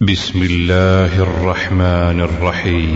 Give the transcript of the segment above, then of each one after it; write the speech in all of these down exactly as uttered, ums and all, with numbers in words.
بسم الله الرحمن الرحيم.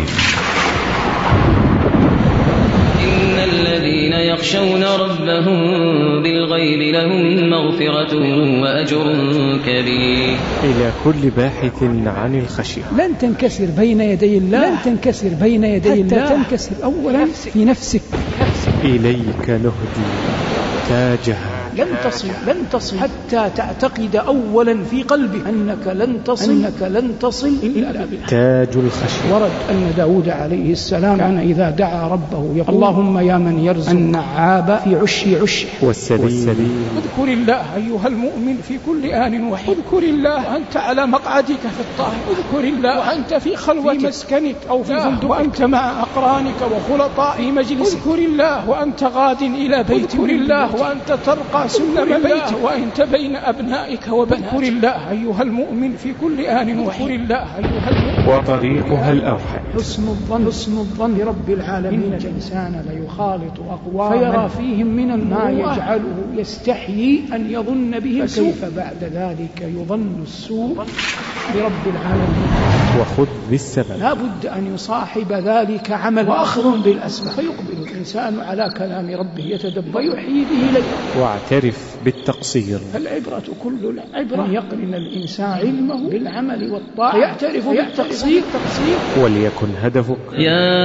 إن الذين يخشون ربهم بالغيب لهم مغفرة وأجر كبير. إلى كل باحث عن الخشية. لن تنكسر بين يدي الله، لن تنكسر بين يدي الله حتى تنكسر أولا في نفسك. إليك نهدي تاجها. لن تصل لن تصل حتى تعتقد أولا في قلبك أنك لن تصل أنك لن تصل إلا بالله. تاج الخشية. ورد أن داود عليه السلام كان إذا دعا ربه يقول: اللهم يا من يرزق النعاب في عش عشه والسبيل. اذكر الله أيها المؤمن في كل آن وحين. اذكر الله وأنت على مقعدك في الطاعة. اذكر الله وأنت في خلوة في مسكنك أو في فندق، وأنت مع أقرانك وخلطاء في مجلسك. اذكر الله وأنت غاد إلى بيت. اذكر الله وأنت ترقى سلم بيتك وأنت بين أبنائك وبناتك. اذكر الله أيها المؤمن في كل آن وحين. الله أيها المؤمن. وطريقها الأوحد حسن الظن حسن الظن برب العالمين. إن الإنسان ليخالط أقواما فيرى فيهم من ما يجعله يستحيي أن يظن به السوء، فكيف بعد ذلك يظن السوء برب العالمين. وخذ بالسبب. لا بد أن يصاحب ذلك عمل وأخذ بالأسباب، فيقبل الإنسان على كلام ربه يتدبر ويحيي به ليلا. واعترف بالتقصير. العبرة كل العبرة أن يقرن الإنسان علمه بالعمل والطاعة فيعترف بالتقصير. وليكن هدفك يا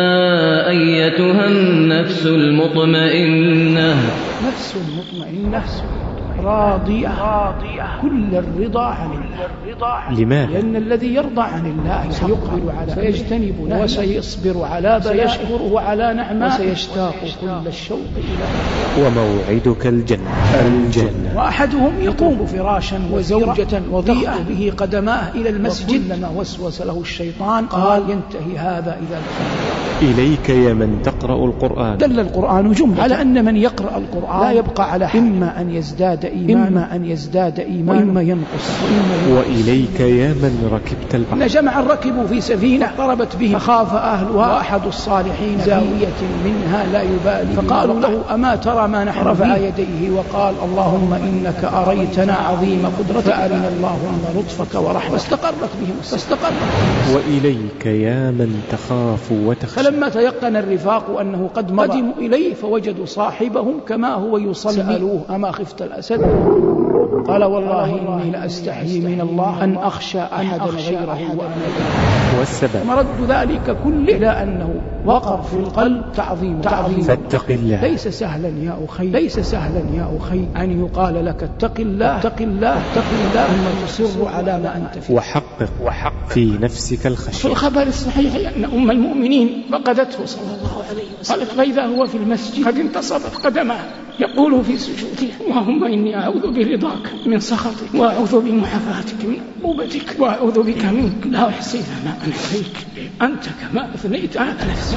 أيتها النفس المطمئنة نفس مطمئنة راضية راضية كل الرضا عن الله. لماذا؟ لأن الذي يرضى عن الله سيقبل على سيجتنب نهيه وسيصبر على بلاءه على نعمه وسيشتاق كل الشوق إلى. وموعدك الجنة. الجنة. وأحدهم يقوم فراشا وزوجة وضيئة به قدماه إلى المسجد، لما وسوس له الشيطان قال: ينتهي هذا إذا الخير. إليك يا من تقرأ القرآن. دل القرآن جملة على أن من يقرأ القرآن لا يبقى على حال، إما أن يزداد إيمان إما أن يزداد إيمان وإما ينقص. وإليك يا من ركبت البحر. إن جمعا ركبوا في سفينة ضربت بهم فخاف أهلها، أحد الصالحين زاوية منها لا يبالي، فقالوا له: أما ترى ما نحن؟ رفع يديه وقال: اللهم إنك أريتنا عظيم قدرتك فأرنا اللهم لطفك ورحمتك. فاستقرت بهم فاستقرت. وإليك يا من تخاف وتخشى. فلما تيقن الرفاق أنه قد قدموا إليه فوجدوا صاحبهم كما هو يصلي. سألوه: أما خفت الأسد؟ قال: والله إني لأستحيي من الله أن أخشى أحدا غيره وأنا. والسبب مرد ذلك كله إلى أنه وقر في القلب تعظيم تعظيم فاتق الله. ليس سهلا يا أخي ليس سهلا يا أخي أن يقال لك اتق الله اتق الله اتق الله ثم تصر على ما أنت فيه. وحقق وحقق في نفسك الخشية. في الخبر الصحيح أن أم المؤمنين فقدته صلى الله عليه وسلم، قالت: فإذا هو في المسجد قد انتصبت قدمه يقول في سجوده: اللهم إني أعوذ برضاك من سخطك، وأعوذ بمعافاتك من عقوبتك، وأعوذ بك منك لا أحصي ثناء عليك أنت كما أثنيت على نفسك.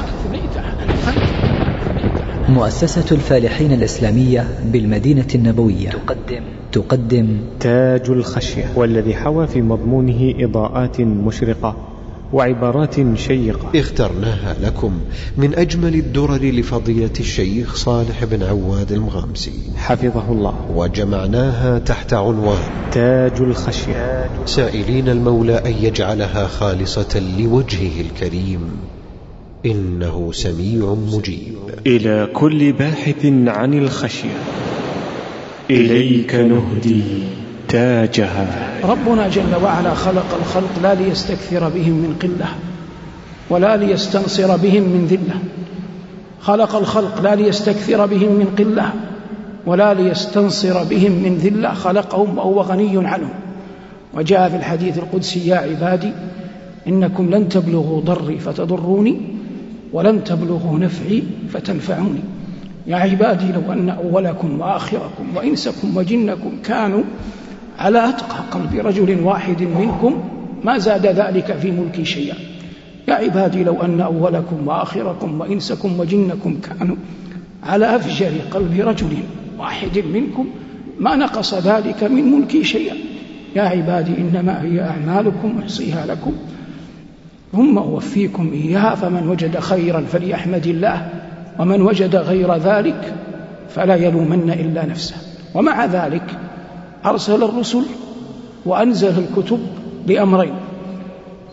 مؤسسة الفالحين الإسلامية بالمدينة النبوية تقدم تقدم تاج الخشية، والذي حوى في مضمونه إضاءات مشرقة وعبارات شيقة اخترناها لكم من أجمل الدرر لفضيلة الشيخ صالح بن عواد المغامسي حفظه الله، وجمعناها تحت عنوان تاج الخشية، سائلين المولى أن يجعلها خالصة لوجهه الكريم إنه سميع مجيب. إلى كل باحث عن الخشية إليك نهدي تاجها. ربنا جل وعلا خلق الخلق لا ليستكثر بهم من قلة ولا ليستنصر بهم من ذلة. خلق الخلق لا ليستكثر بهم من قلة ولا ليستنصر بهم من ذلة، خلقهم وهو غني عنهم. وجاء في الحديث القدسي: يا عبادي إنكم لن تبلغوا ضري فتضروني ولن تبلغوا نفعي فتنفعوني. يا عبادي لو أن أولكم وآخركم وإنسكم وجنكم كانوا على أتقى قلب رجل واحد منكم ما زاد ذلك في ملكي شيئا. يا عبادي لو أن أولكم وآخركم وإنسكم وجنكم كانوا على أفجر قلب رجل واحد منكم ما نقص ذلك من ملكي شيئا. يا عبادي إنما هي أعمالكم أحصيها لكم ثم أوفيكم إياها، فمن وجد خيرا فليحمد الله ومن وجد غير ذلك فلا يلومن إلا نفسه. ومع ذلك أرسل الرسل وأنزل الكتب لأمرين: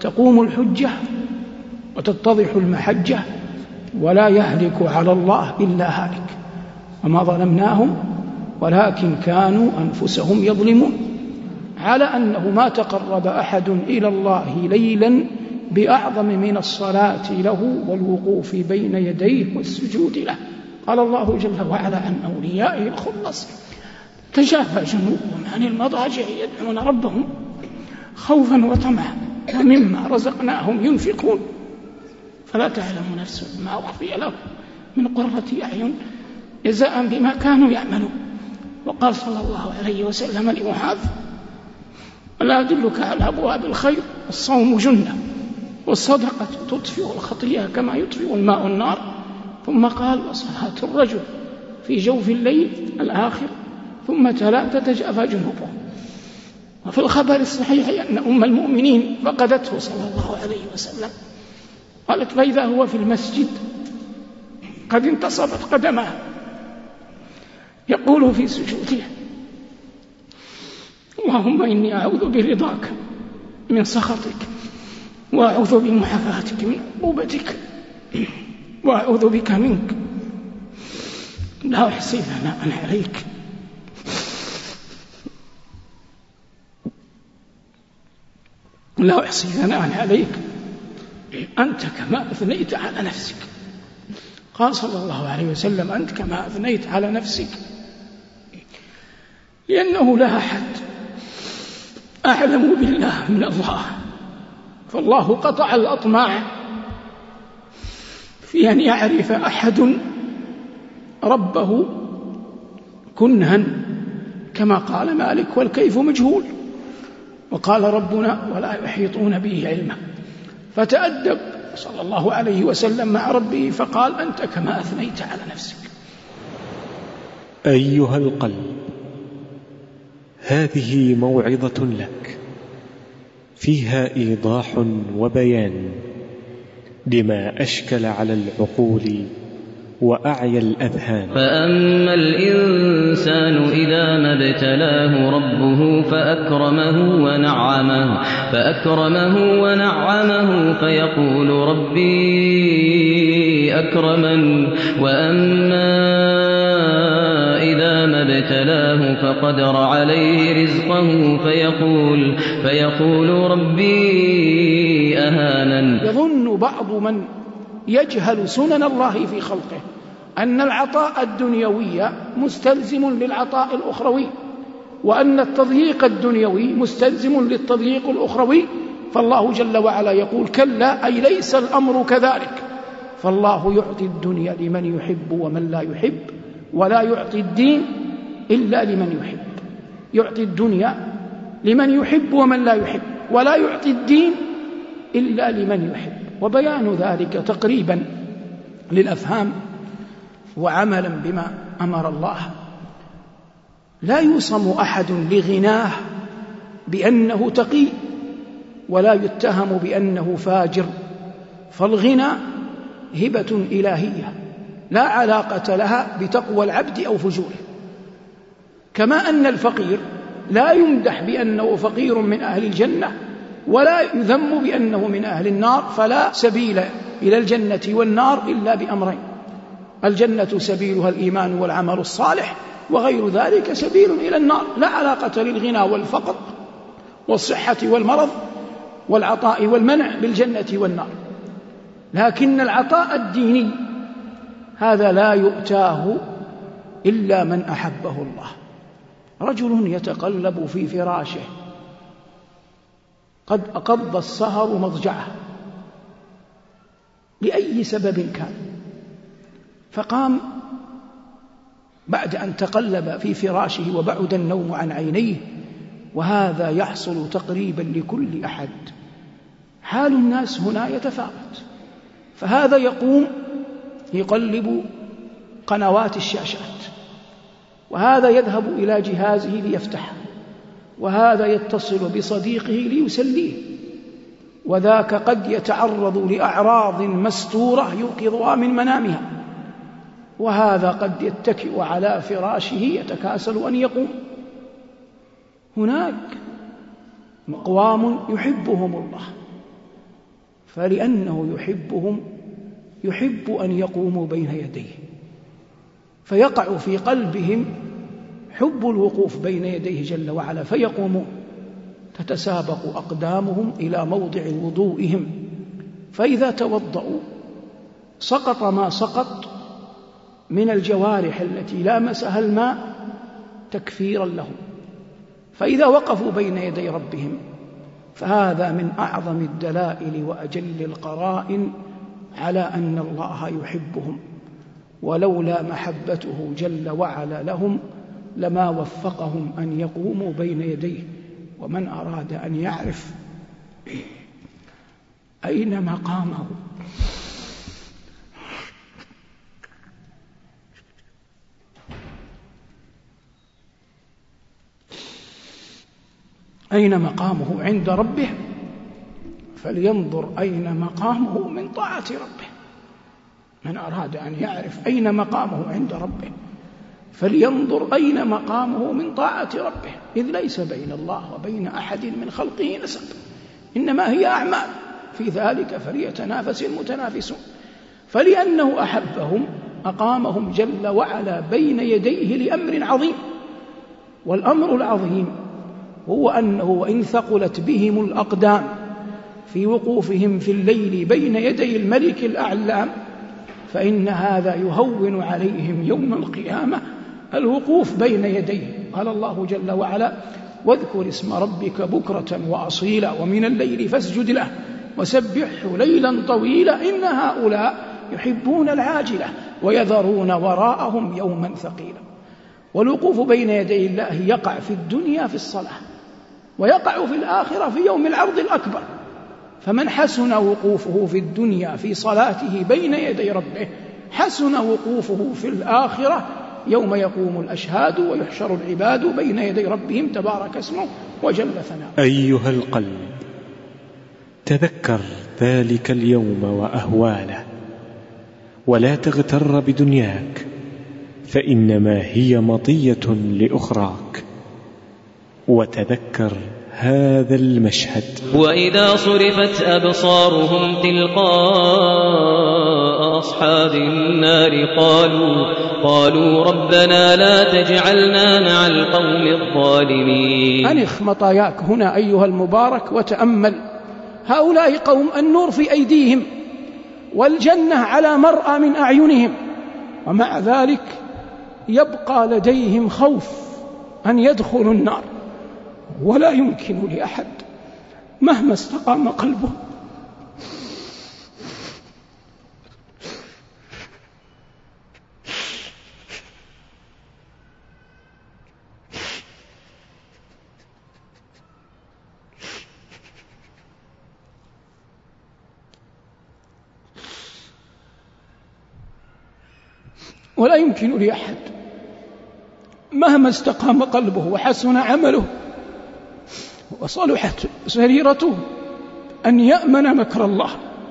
تقوم الحجة وتتضح المحجة، ولا يهلك على الله إلا هالك. وما ظلمناهم ولكن كانوا أنفسهم يظلمون، على أنه ما تقرب أحد إلى الله ليلا بأعظم من الصلاة له والوقوف بين يديه والسجود له. قال الله جل وعلا عن أوليائه الخلص: تجافى جنوبهم عن المضاجع يدعون ربهم خوفا وطمعا ومما رزقناهم ينفقون فلا تعلم نفس ما أخفي لهم من قرة أعين جزاء بما كانوا يعملون. وقال صلى الله عليه وسلم لمعاذ: ألا أدلك على أبواب الخير؟ الصوم جنة، والصدقة تطفئ الخطيئة كما يطفئ الماء النار. ثم قال: وصلاة الرجل في جوف الليل الآخر، ثم تلا: تتجافى جنوبهم. وفي الخبر الصحيح أن أم المؤمنين فقدته صلى الله عليه وسلم، قالت: فإذا هو في المسجد قد انتصبت قدماه يقول في سجوده: اللهم إني أعوذ برضاك من سخطك، وأعوذ بمعافاتك من عقوبتك، وأعوذ بك منك، لا أحصي ثناء عليك لا أحصي ثناء عليك أنت كما أثنيت على نفسك. قال صلى الله عليه وسلم: أنت كما أثنيت على نفسك، لأنه لا أحد أعلم بالله من الله، فالله قطع الأطماع في أن يعرف أحد ربه كنها، كما قال مالك: والكيف مجهول. وقال ربنا: ولا يحيطون به علما. فتأدب صلى الله عليه وسلم مع ربه فقال: أنت كما أثنيت على نفسك. أيها القلب، هذه موعظة لك فيها إيضاح وبيان لما أشكل على العقول وأعيا الأذهان. فأما الإنسان إذا ما ابتلاه ربه فأكرمه ونعمه فأكرمه ونعمه فيقول ربي أكرمن، وأما إذا ما ابتلاه فقدر عليه رزقه فيقول فيقول ربي أهانن. يظن بعض من يجهل سنن الله في خلقه أن العطاء الدنيوي مستلزم للعطاء الأخروي، وأن التضييق الدنيوي مستلزم للتضييق الأخروي. فالله جل وعلا يقول: كلا، أي ليس الأمر كذلك. فالله يعطي الدنيا لمن يحب ومن لا يحب، ولا يعطي الدين إلا لمن يحب. يعطي الدنيا لمن يحب ومن لا يحب، ولا يعطي الدين إلا لمن يحب. وبيان ذلك تقريبا للأفهام وعملا بما أمر الله: لا يوصم أحد لغناه بأنه تقي، ولا يتهم بأنه فاجر، فالغنى هبة إلهية لا علاقة لها بتقوى العبد أو فجوره. كما أن الفقير لا يمدح بأنه فقير من أهل الجنة، ولا يذم بأنه من أهل النار. فلا سبيل إلى الجنة والنار إلا بأمرين: الجنة سبيلها الإيمان والعمل الصالح، وغير ذلك سبيل إلى النار. لا علاقة للغنى والفقر والصحة والمرض والعطاء والمنع بالجنة والنار. لكن العطاء الديني هذا لا يؤتاه إلا من أحبه الله. رجل يتقلب في فراشه قد أقض السهر مضجعه لأي سبب كان، فقام بعد أن تقلب في فراشه وبعد النوم عن عينيه، وهذا يحصل تقريبا لكل أحد. حال الناس هنا يتفاوت، فهذا يقوم يقلب قنوات الشاشات، وهذا يذهب إلى جهازه ليفتحه، وهذا يتصل بصديقه ليسليه، وذاك قد يتعرض لأعراض مستورة يوقظها من منامها، وهذا قد يتكئ على فراشه يتكاسل أن يقوم. هناك أقوام يحبهم الله فلأنه يحبهم يحب أن يقوموا بين يديه، فيقع في قلبهم حب الوقوف بين يديه جل وعلا، فيقومون تتسابق أقدامهم إلى موضع وضوئهم، فإذا توضأوا سقط ما سقط من الجوارح التي لامسها الماء تكفيرا لهم، فإذا وقفوا بين يدي ربهم فهذا من أعظم الدلائل وأجل القرائن على أن الله يحبهم، ولولا محبته جل وعلا لهم لما وفقهم أن يقوموا بين يديه. ومن أراد أن يعرف أين مقامه أين مقامه عند ربه فلينظر أين مقامه من طاعة ربه. من أراد أن يعرف أين مقامه عند ربه فلينظر أين مقامه من طاعة ربه، إذ ليس بين الله وبين أحد من خلقه نسب، إنما هي أعمال، في ذلك فليتنافس المتنافسون. فلأنه أحبهم أقامهم جل وعلا بين يديه لأمر عظيم، والأمر العظيم هو أنه وإن ثقلت بهم الأقدام في وقوفهم في الليل بين يدي الملك الأعلام فإن هذا يهون عليهم يوم القيامة الوقوف بين يديه. قال الله جل وعلا: واذكر اسم ربك بكرة وأصيلا ومن الليل فاسجد له وسبحه ليلا طويلا إن هؤلاء يحبون العاجلة ويذرون وراءهم يوما ثقيلا. والوقوف بين يدي الله يقع في الدنيا في الصلاة، ويقع في الآخرة في يوم العرض الأكبر. فمن حسن وقوفه في الدنيا في صلاته بين يدي ربه حسن وقوفه في الآخرة يوم يقوم الأشهاد ويحشر العباد بين يدي ربهم تبارك اسمه وجل ثناؤه. أيها القلب، تذكر ذلك اليوم وأهواله، ولا تغتر بدنياك، فإنما هي مطية لأخراك. وتذكر هذا المشهد: وإذا صرفت أبصارهم تلقاء أصحاب النار قالوا قالوا ربنا لا تجعلنا مع القوم الظالمين. أنخ مطاياك هنا أيها المبارك وتأمل، هؤلاء قوم النور في أيديهم والجنة على مرأى من أعينهم، ومع ذلك يبقى لديهم خوف أن يدخلوا النار، ولا يمكن لأحد مهما استقام قلبه ولا يمكن لأحد مهما استقام قلبه وحسن عمله وصلحت سريرته أن يأمن مكر الله،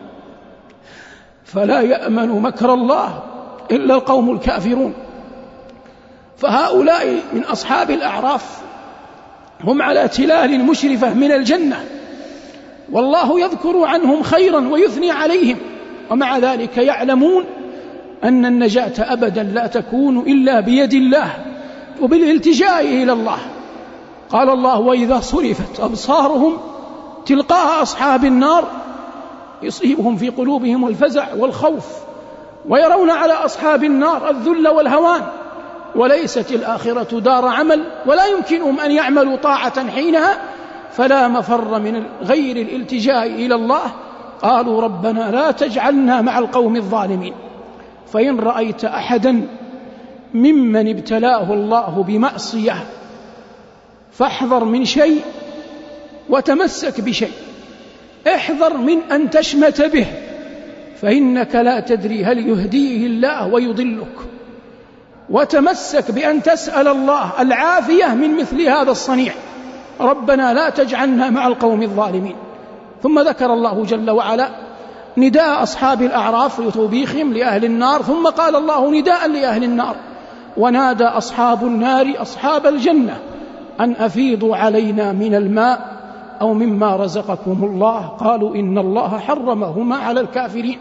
فلا يأمن مكر الله إلا القوم الكافرون. فهؤلاء من أصحاب الأعراف هم على تلال مشرفة من الجنة، والله يذكر عنهم خيرا ويثني عليهم، ومع ذلك يعلمون أن النجاة أبدا لا تكون إلا بيد الله وبالالتجاء إلى الله. قال الله: وإذا صرفت أبصارهم تلقاء أصحاب النار يصيبهم في قلوبهم الفزع والخوف، ويرون على أصحاب النار الذل والهوان، وليست الآخرة دار عمل، ولا يمكنهم أن يعملوا طاعة حينها، فلا مفر من غير الالتجاء إلى الله. قالوا ربنا لا تجعلنا مع القوم الظالمين. فإن رأيت أحدا ممن ابتلاه الله بمعصية فاحذر من شيء وتمسك بشيء. احذر من أن تشمت به، فإنك لا تدري هل يهديه الله ويضلك، وتمسك بأن تسأل الله العافية من مثل هذا الصنيع. ربنا لا تجعلنا مع القوم الظالمين. ثم ذكر الله جل وعلا نداء أصحاب الأعراف وتوبيخهم لأهل النار، ثم قال الله نداء لأهل النار: ونادى أصحاب النار أصحاب الجنة أن أفيضوا علينا من الماء أو مما رزقكم الله قالوا إن الله حرمهما على الكافرين.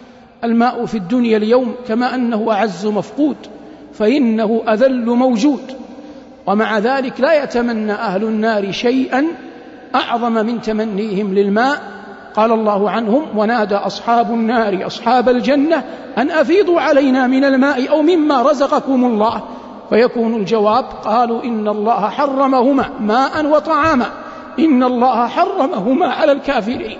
الماء في الدنيا اليوم كما أنه أعز مفقود فإنه أذل موجود، ومع ذلك لا يتمنى أهل النار شيئا أعظم من تمنيهم للماء. قال الله عنهم: ونادى أصحاب النار أصحاب الجنة أن أفيضوا علينا من الماء أو مما رزقكم الله، فيكون الجواب: قالوا إن الله حرمهما ماء وطعاما، إن الله حرمهما على الكافرين.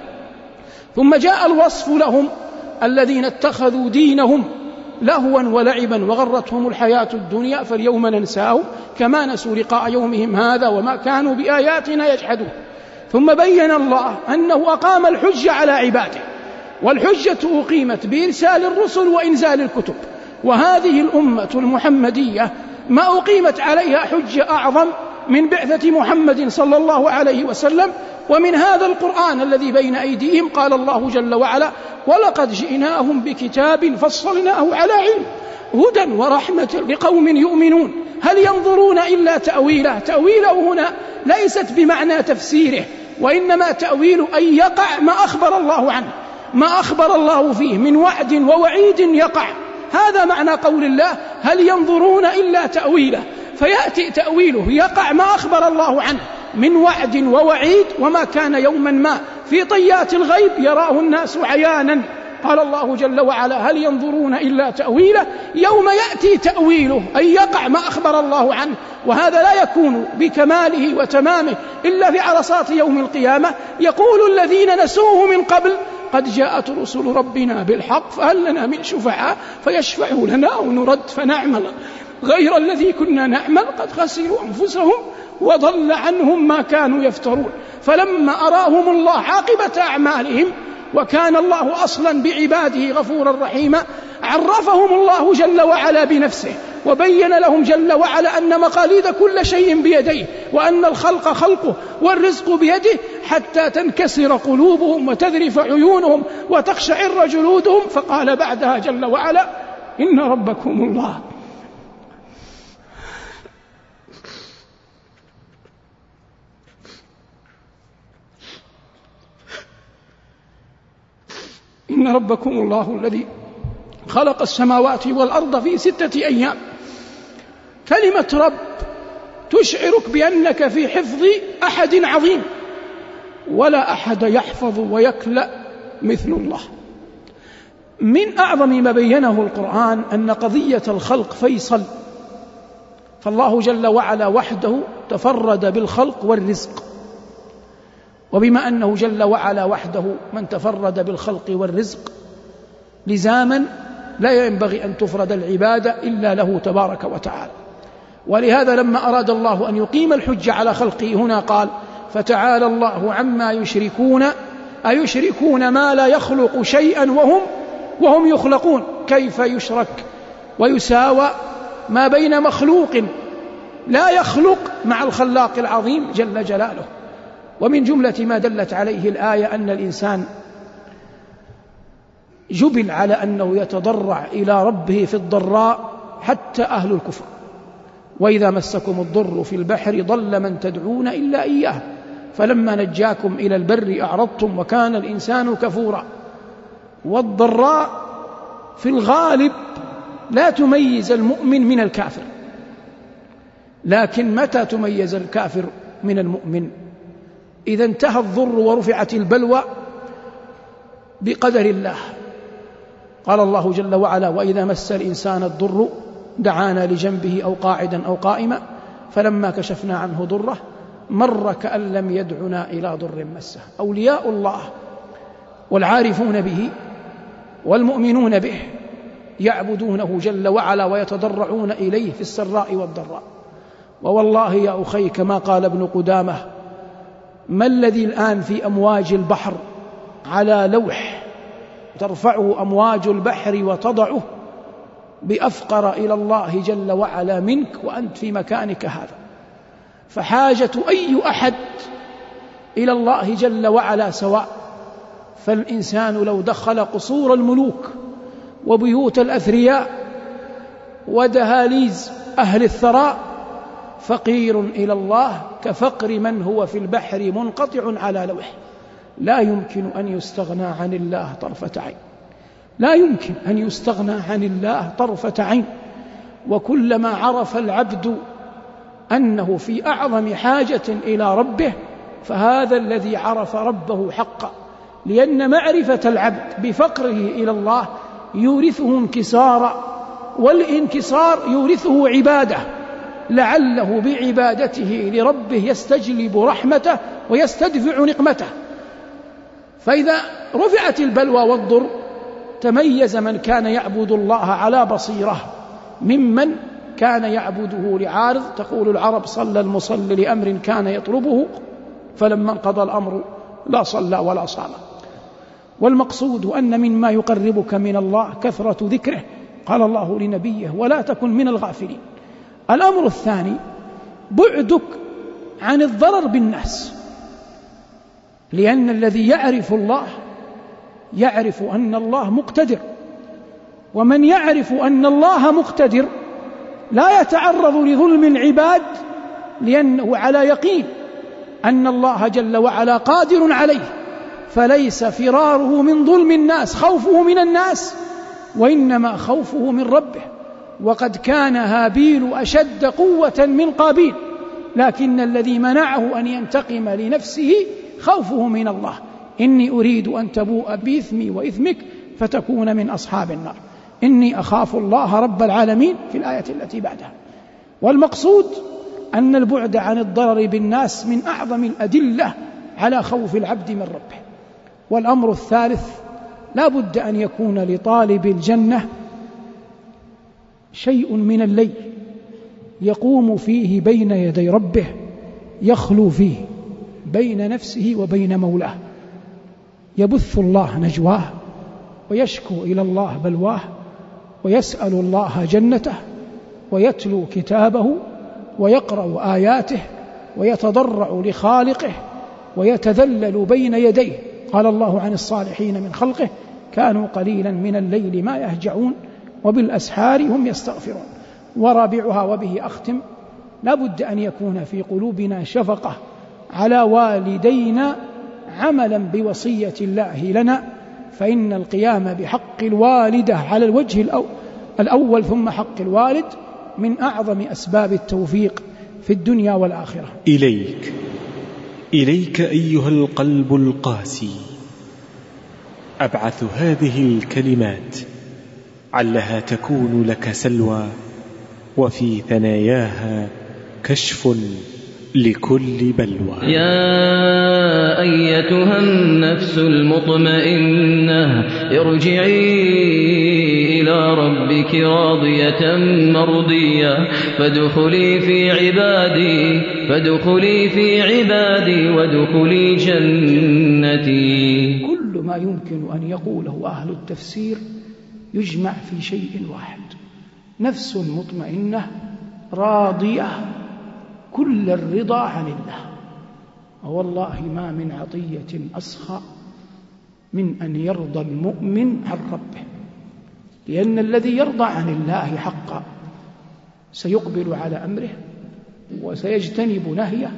ثم جاء الوصف لهم الذين اتخذوا دينهم لهوا ولعبا وغرتهم الحياة الدنيا فاليوم ننساهم كما نسوا لقاء يومهم هذا وما كانوا بآياتنا يجحدون. ثم بين الله أنه أقام الحجة على عباده، والحجة أقيمت بإرسال الرسل وإنزال الكتب، وهذه الأمة المحمدية ما أقيمت عليها حجة أعظم من بعثة محمد صلى الله عليه وسلم ومن هذا القرآن الذي بين أيديهم. قال الله جل وعلا: ولقد جئناهم بكتاب فصلناه على علم هدى ورحمة لقوم يؤمنون هل ينظرون إلا تأويله. تأويله هنا ليست بمعنى تفسيره، وإنما تأويل أن يقع ما أخبر الله عنه، ما أخبر الله فيه من وعد ووعيد يقع. هذا معنى قول الله: هل ينظرون إلا تأويله، فيأتي تأويله يقع ما أخبر الله عنه من وعد ووعيد، وما كان يوما ما في طيات الغيب يراه الناس عيانا. قال الله جل وعلا: هل ينظرون إلا تأويله، يوم يأتي تأويله أي يقع ما أخبر الله عنه، وهذا لا يكون بكماله وتمامه إلا في عرصات يوم القيامة. يقول الذين نسوه من قبل: قد جاءت رسل ربنا بالحق فهل لنا من شفعاء فيشفعوا لنا أو نرد فنعمل غير الذي كنا نعمل قد خسروا أنفسهم وضل عنهم ما كانوا يفترون. فلما أراهم الله عاقبة أعمالهم، وكان الله أصلا بعباده غفورا رحيما، عرفهم الله جل وعلا بنفسه وبين لهم جل وعلا أن مقاليد كل شيء بيديه، وأن الخلق خلقه والرزق بيده، حتى تنكسر قلوبهم وتذرف عيونهم وتقشعر جلودهم. فقال بعدها جل وعلا: إن ربكم الله إن ربكم الله الذي خلق السماوات والأرض في ستة أيام. كلمة رب تشعرك بأنك في حفظ أحد عظيم، ولا أحد يحفظ ويكلأ مثل الله. من أعظم ما بينه القرآن أن قضية الخلق فيصل، فالله جل وعلا وحده تفرد بالخلق والرزق، وبما أنه جل وعلا وحده من تفرد بالخلق والرزق لزاما لا ينبغي أن تفرد العبادة إلا له تبارك وتعالى. ولهذا لما أراد الله أن يقيم الحج على خلقه هنا قال: فتعالى الله عما يشركون أيشركون ما لا يخلق شيئا وهم وهم يخلقون. كيف يشرك ويساوى ما بين مخلوق لا يخلق مع الخلاق العظيم جل جلاله؟ ومن جملة ما دلت عليه الآية أن الإنسان جبل على أنه يتضرع إلى ربه في الضراء، حتى أهل الكفر: وإذا مسكم الضر في البحر ضل من تدعون إلا إياه فلما نجاكم إلى البر أعرضتم وكان الإنسان كفورا. والضراء في الغالب لا تميز المؤمن من الكافر، لكن متى تميز الكافر من المؤمن؟ إذا انتهى الضر ورفعت البلوى بقدر الله. قال الله جل وعلا: وإذا مس الإنسان الضر دعانا لجنبه أو قاعدا أو قائما فلما كشفنا عنه ضره مر كأن لم يدعنا إلى ضر مسه. أولياء الله والعارفون به والمؤمنون به يعبدونه جل وعلا ويتضرعون إليه في السراء والضراء. ووالله يا أخي كما قال ابن قدامة: ما الذي الآن في أمواج البحر على لوح ترفعه أمواج البحر وتضعه بأفقر إلى الله جل وعلا منك وأنت في مكانك هذا؟ فحاجة أي أحد إلى الله جل وعلا سواء. فالإنسان لو دخل قصور الملوك وبيوت الأثرياء ودهاليز أهل الثراء فقير إلى الله كفقر من هو في البحر منقطع على لوح. لا يمكن أن يستغنى عن الله طرفة عين، لا يمكن أن يستغنى عن الله طرفة عين. وكلما عرف العبد أنه في أعظم حاجة إلى ربه فهذا الذي عرف ربه حقا، لأن معرفة العبد بفقره إلى الله يورثه انكسارا، والانكسار يورثه عبادة، لعله بعبادته لربه يستجلب رحمته ويستدفع نقمته. فإذا رفعت البلوى والضر تميز من كان يعبد الله على بصيرة ممن كان يعبده لعارض. تقول العرب: صلى المصلي لأمر كان يطلبه، فلما انقضى الأمر لا صلى ولا صام. والمقصود أن مما يقربك من الله كثرة ذكره، قال الله لنبيه: ولا تكن من الغافلين. الأمر الثاني بعدك عن الضرر بالناس، لأن الذي يعرف الله يعرف أن الله مقتدر، ومن يعرف أن الله مقتدر لا يتعرض لظلم العباد، لأنه على يقين أن الله جل وعلا قادر عليه، فليس فراره من ظلم الناس خوفه من الناس، وإنما خوفه من ربه. وقد كان هابيل أشد قوة من قابيل، لكن الذي منعه أن ينتقم لنفسه خوفه من الله: إني أريد أن تبوء بإثمي وإثمك فتكون من أصحاب النار، إني أخاف الله رب العالمين في الآية التي بعدها. والمقصود أن البعد عن الضرر بالناس من أعظم الأدلة على خوف العبد من ربه. والأمر الثالث: لا بد أن يكون لطالب الجنة شيء من الليل يقوم فيه بين يدي ربه، يخلو فيه بين نفسه وبين مولاه، يبث الله نجواه ويشكو إلى الله بلواه، ويسأل الله جنته، ويتلو كتابه، ويقرأ آياته، ويتضرع لخالقه، ويتذلل بين يديه. قال الله عن الصالحين من خلقه: كانوا قليلا من الليل ما يهجعون وبالأسحار هم يستغفرون. ورابعها وبه أختم: لا بد أن يكون في قلوبنا شفقة على والدينا عملا بوصية الله لنا، فإن القيام بحق الوالدة على الوجه الأول ثم حق الوالد من أعظم أسباب التوفيق في الدنيا والآخرة. إليك إليك أيها القلب القاسي أبعث هذه الكلمات، علها تكون لك سلوى، وفي ثناياها كشف لكل بلوى. يا أيتها النفس المطمئنة ارجعي إلى ربك راضية مرضية فادخلي في عبادي فادخلي في عبادي وادخلي جنتي. كل ما يمكن أن يقوله أهل التفسير يجمع في شيء واحد: نفس مطمئنة راضية كل الرضا عن الله. والله ما من عطية أسخى من أن يرضى المؤمن عن ربه، لأن الذي يرضى عن الله حقا سيقبل على أمره، وسيجتنب نهيه،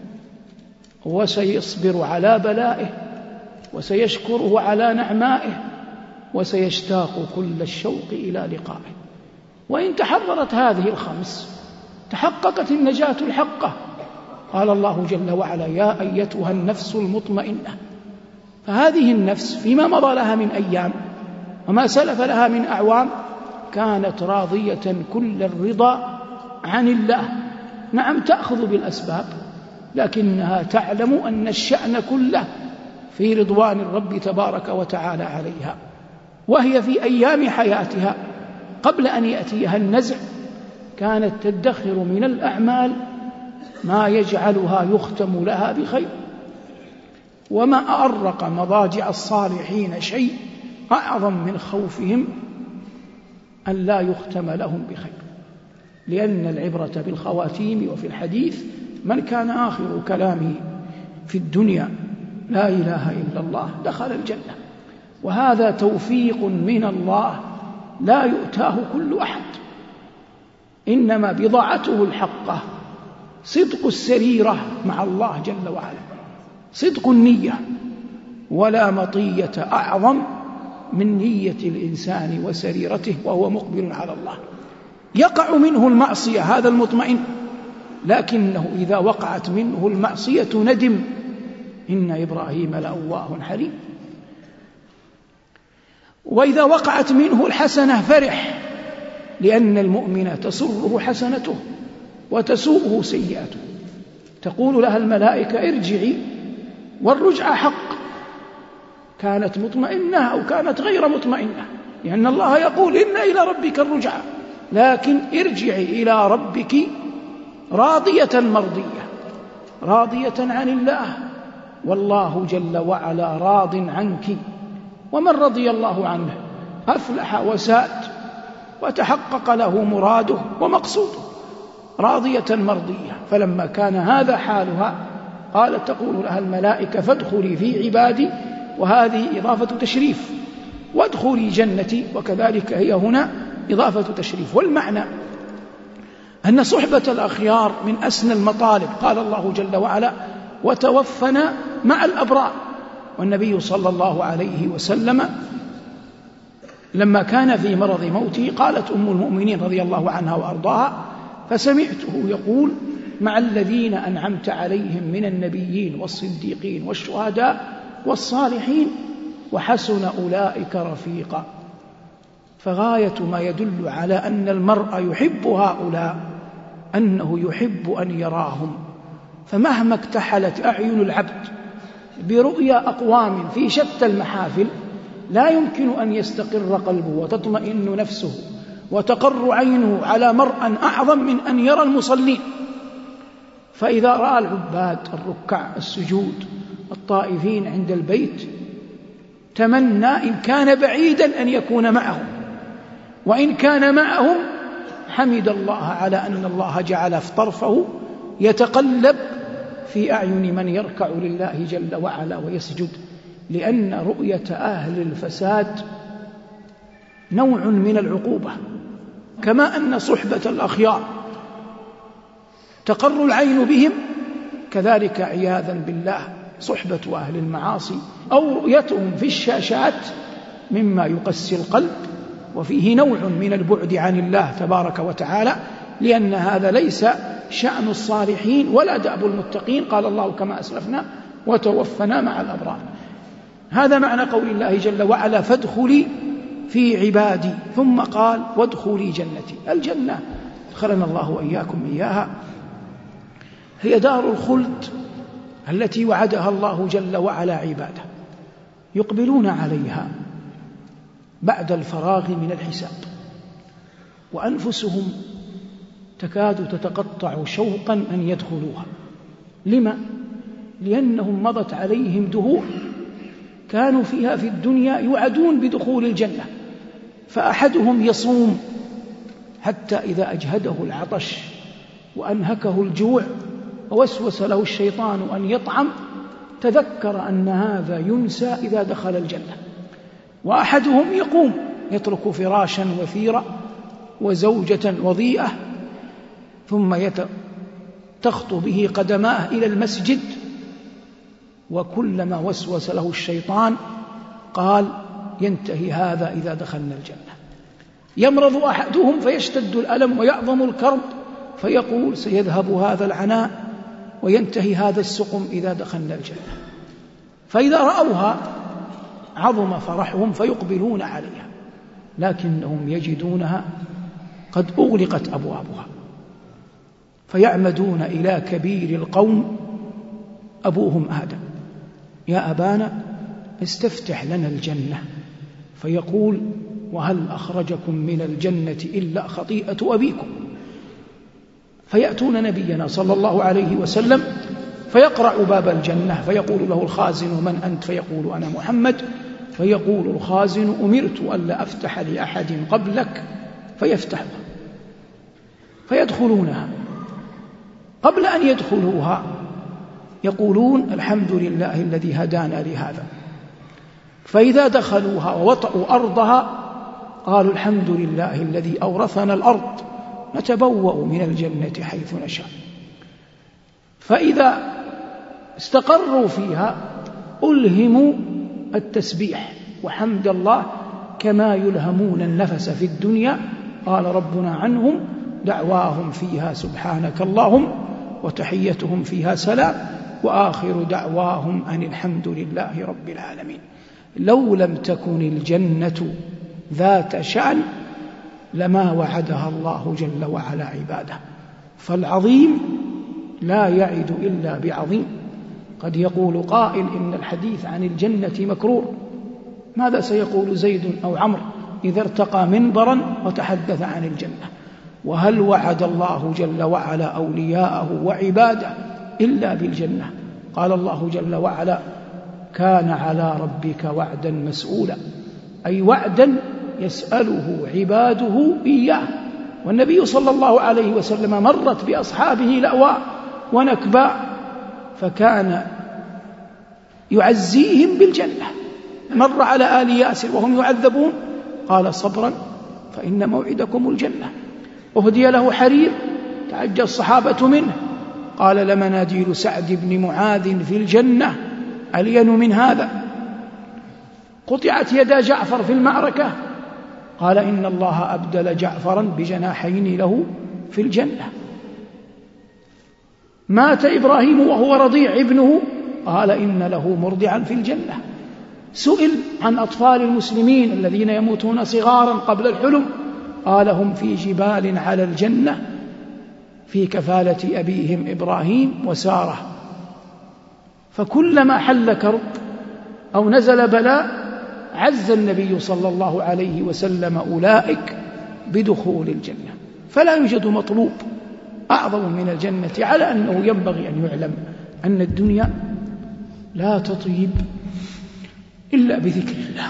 وسيصبر على بلائه، وسيشكره على نعمائه، وسيشتاق كل الشوق إلى لقائه. وإن تحررت هذه الخمس تحققت النجاة الحقة. قال الله جل وعلا: يا أيتها النفس المطمئنة. فهذه النفس فيما مضى لها من أيام وما سلف لها من أعوام كانت راضية كل الرضا عن الله. نعم، تأخذ بالأسباب، لكنها تعلم أن الشأن كله في رضوان الرب تبارك وتعالى عليها. وهي في أيام حياتها قبل أن يأتيها النزع كانت تدخر من الأعمال ما يجعلها يختم لها بخير. وما أأرق مضاجع الصالحين شيء أعظم من خوفهم أن لا يختم لهم بخير، لأن العبرة بالخواتيم. وفي الحديث: من كان آخر كلامه في الدنيا لا إله إلا الله دخل الجنة. وهذا توفيق من الله لا يؤتاه كل أحد، إنما بضاعته الحقة صدق السريرة مع الله جل وعلا، صدق النية، ولا مطية أعظم من نية الإنسان وسريرته وهو مقبل على الله. يقع منه المعصية هذا المطمئن، لكنه إذا وقعت منه المعصية ندم، إن إبراهيم لأواه حليم. وإذا وقعت منه الحسنة فرح، لأن المؤمن تسره حسنته وتسوءه سيئته. تقول لها الملائكة ارجعي، والرجعة حق، كانت مطمئنة أو كانت غير مطمئنة، لأن الله يقول إن إلى ربك الرجعة، لكن ارجعي إلى ربك راضية مرضية، راضية عن الله، والله جل وعلا راض عنك. ومن رضي الله عنه أفلح وساد وتحقق له مراده ومقصوده، راضية مرضية. فلما كان هذا حالها قالت تقول لها الملائكة فادخلي في عبادي، وهذه إضافة تشريف، وادخلي جنتي، وكذلك هي هنا إضافة تشريف. والمعنى أن صحبة الأخيار من أسنى المطالب. قال الله جل وعلا وتوفنا مع الأبرار. والنبي صلى الله عليه وسلم لما كان في مرض موته قالت أم المؤمنين رضي الله عنها وأرضاها فسمعته يقول مع الذين أنعمت عليهم من النبيين والصديقين والشهداء والصالحين وحسن أولئك رفيقا. فغاية ما يدل على أن المرء يحب هؤلاء أنه يحب أن يراهم، فمهما اكتحلت أعين العبد برؤيا أقوام في شتى المحافل لا يمكن أن يستقر قلبه وتطمئن نفسه وتقر عينه على مرء أعظم من أن يرى المصلين. فإذا رأى العباد الركع السجود الطائفين عند البيت تمنى إن كان بعيدا أن يكون معهم، وإن كان معهم حمد الله على أن الله جعل طرفه يتقلب في أعين من يركع لله جل وعلا ويسجد، لأن رؤية أهل الفساد نوع من العقوبة. كما أن صحبة الأخيار تقر العين بهم، كذلك عياذا بالله صحبة أهل المعاصي أو رؤيتهم في الشاشات مما يقسي القلب، وفيه نوع من البعد عن الله تبارك وتعالى، لأن هذا ليس شأن الصالحين ولا دأب المتقين. قال الله كما أسلفنا وتوفنا مع الأبرار. هذا معنى قول الله جل وعلا فادخلي في عبادي، ثم قال وادخلي جنتي. الجنة أدخلنا الله وإياكم إياها هي دار الخلد التي وعدها الله جل وعلا عباده، يقبلون عليها بعد الفراغ من الحساب، وأنفسهم تكاد تتقطع شوقا أن يدخلوها. لما؟ لأنهم مضت عليهم دهور كانوا فيها في الدنيا يوعدون بدخول الجنة، فأحدهم يصوم حتى إذا أجهده العطش وأنهكه الجوع ووسوس له الشيطان أن يطعم تذكر أن هذا ينسى إذا دخل الجنة. وأحدهم يقوم يترك فراشا وثيرا وزوجة وضيئة ثم تخطو به قدماه إلى المسجد، وكلما وسوس له الشيطان قال ينتهي هذا إذا دخلنا الجنة. يمرض أحدهم فيشتد الألم ويعظم الكرب فيقول سيذهب هذا العناء وينتهي هذا السقم إذا دخلنا الجنة. فإذا رأوها عظم فرحهم فيقبلون عليها، لكنهم يجدونها قد أغلقت أبوابها، فيعمدون إلى كبير القوم أبوهم آدم يا أبانا استفتح لنا الجنة، فيقول وهل أخرجكم من الجنة إلا خطيئة أبيكم؟ فيأتون نبينا صلى الله عليه وسلم فيقرع باب الجنة فيقول له الخازن من أنت؟ فيقول أنا محمد. فيقول الخازن أمرت ألا أفتح لأحد قبلك، فيفتحها فيدخلونها. قبل أن يدخلوها يقولون الحمد لله الذي هدانا لهذا، فإذا دخلوها ووطئوا أرضها قالوا الحمد لله الذي أورثنا الأرض نتبوأ من الجنة حيث نشاء. فإذا استقروا فيها ألهموا التسبيح وحمد الله كما يلهمون النفس في الدنيا. قال ربنا عنهم: دعواهم فيها سبحانك اللهم وتحيتهم فيها سلام وآخر دعواهم أن الحمد لله رب العالمين. لو لم تكن الجنة ذات شأن لما وعدها الله جل وعلا عباده، فالعظيم لا يعد إلا بعظيم. قد يقول قائل إن الحديث عن الجنة مكرور، ماذا سيقول زيد أو عمرو إذا ارتقى منبرا وتحدث عن الجنة؟ وهل وعد الله جل وعلا أولياءه وعباده إلا بالجنة؟ قال الله جل وعلا: كان على ربك وعدا مسؤولا، أي وعدا يسأله عباده إياه. والنبي صلى الله عليه وسلم مرت بأصحابه لأواء ونكباء فكان يعزيهم بالجنة. مر على آل ياسر وهم يعذبون قال: صبرا فإن موعدكم الجنة. أهدي له حرير تعجى الصحابة منه قال: لمناديل سعد بن معاذ في الجنة ألين من هذا. قطعت يدا جعفر في المعركة قال: إن الله أبدل جعفرا بجناحين له في الجنة. مات إبراهيم وهو رضيع ابنه قال: إن له مرضعا في الجنة. سئل عن أطفال المسلمين الذين يموتون صغارا قبل الحلم قال: هم في جبال على الجنة في كفالة أبيهم إبراهيم وسارة. فكلما حل كرب أو نزل بلاء عز النبي صلى الله عليه وسلم أولئك بدخول الجنة. فلا يوجد مطلوب أعظم من الجنة، على أنه ينبغي أن يعلم أن الدنيا لا تطيب إلا بذكر الله،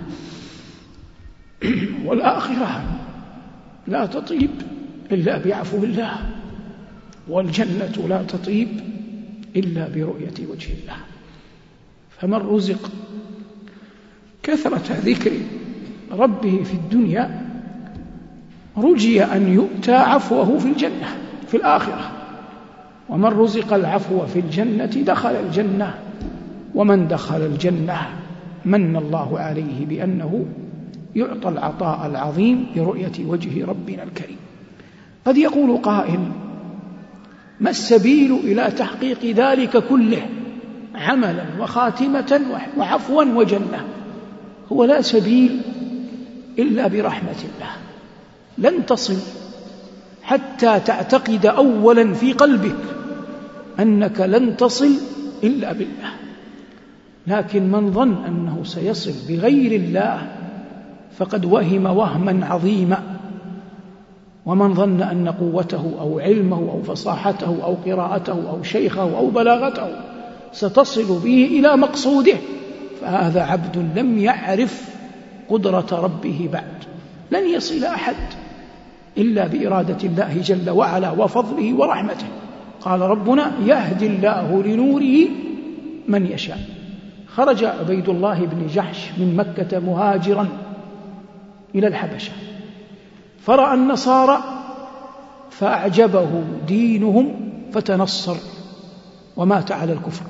والآخرة لا تطيب إلا بعفو الله، والجنة لا تطيب إلا برؤية وجه الله. فمن رزق كثرة ذكر ربه في الدنيا رجي أن يؤتى عفوه في الجنة في الآخرة، ومن رزق العفو في الجنة دخل الجنة، ومن دخل الجنة من الله عليه بأنه يعطى العطاء العظيم برؤية وجه ربنا الكريم. قد يقول قائل: ما السبيل إلى تحقيق ذلك كله عملا وخاتمة وعفوا وجنة؟ هو لا سبيل إلا برحمة الله. لن تصل حتى تعتقد أولا في قلبك أنك لن تصل إلا بالله، لكن من ظن أنه سيصل بغير الله فقد وهم وهما عظيما. ومن ظن أن قوته أو علمه أو فصاحته أو قراءته أو شيخه أو بلاغته ستصل به إلى مقصوده فهذا عبد لم يعرف قدرة ربه بعد. لن يصل أحد إلا بإرادة الله جل وعلا وفضله ورحمته. قال ربنا: يهدي الله لنوره من يشاء. خرج عبيد الله بن جحش من مكة مهاجرا إلى الحبشة، فرأى النصارى فأعجبه دينهم فتنصر ومات على الكفر.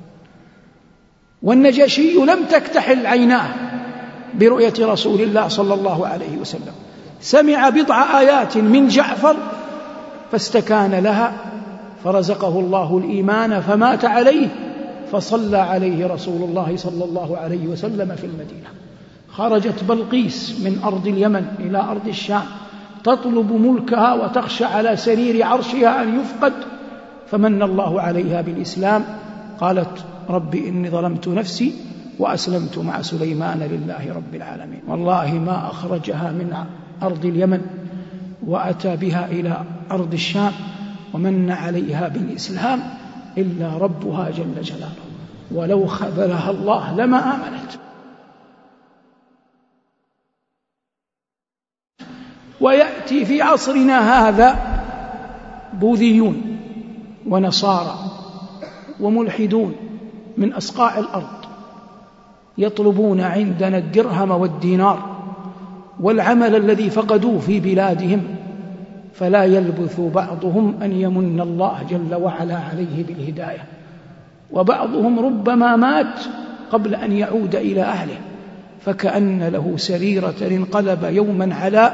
والنجاشي لم تكتحل عيناه برؤية رسول الله صلى الله عليه وسلم، سمع بضع آيات من جعفر فاستكان لها فرزقه الله الإيمان فمات عليه، فصلى عليه رسول الله صلى الله عليه وسلم في المدينة. خرجت بلقيس من أرض اليمن إلى أرض الشام تطلب ملكها وتخشى على سرير عرشها أن يفقد، فمن الله عليها بالإسلام. قالت: رب إني ظلمت نفسي وأسلمت مع سليمان لله رب العالمين. والله ما أخرجها من أرض اليمن وأتى بها إلى أرض الشام ومن عليها بالإسلام إلا ربها جل جلاله، ولو خذلها الله لما آمنت. ويأتي في عصرنا هذا بوذيون ونصارى وملحدون من أصقاع الأرض يطلبون عندنا الدرهم والدينار والعمل الذي فقدوه في بلادهم، فلا يلبث بعضهم أن يمن الله جل وعلا عليه بالهداية، وبعضهم ربما مات قبل أن يعود إلى أهله، فكأن له سريرة انقلب يوما على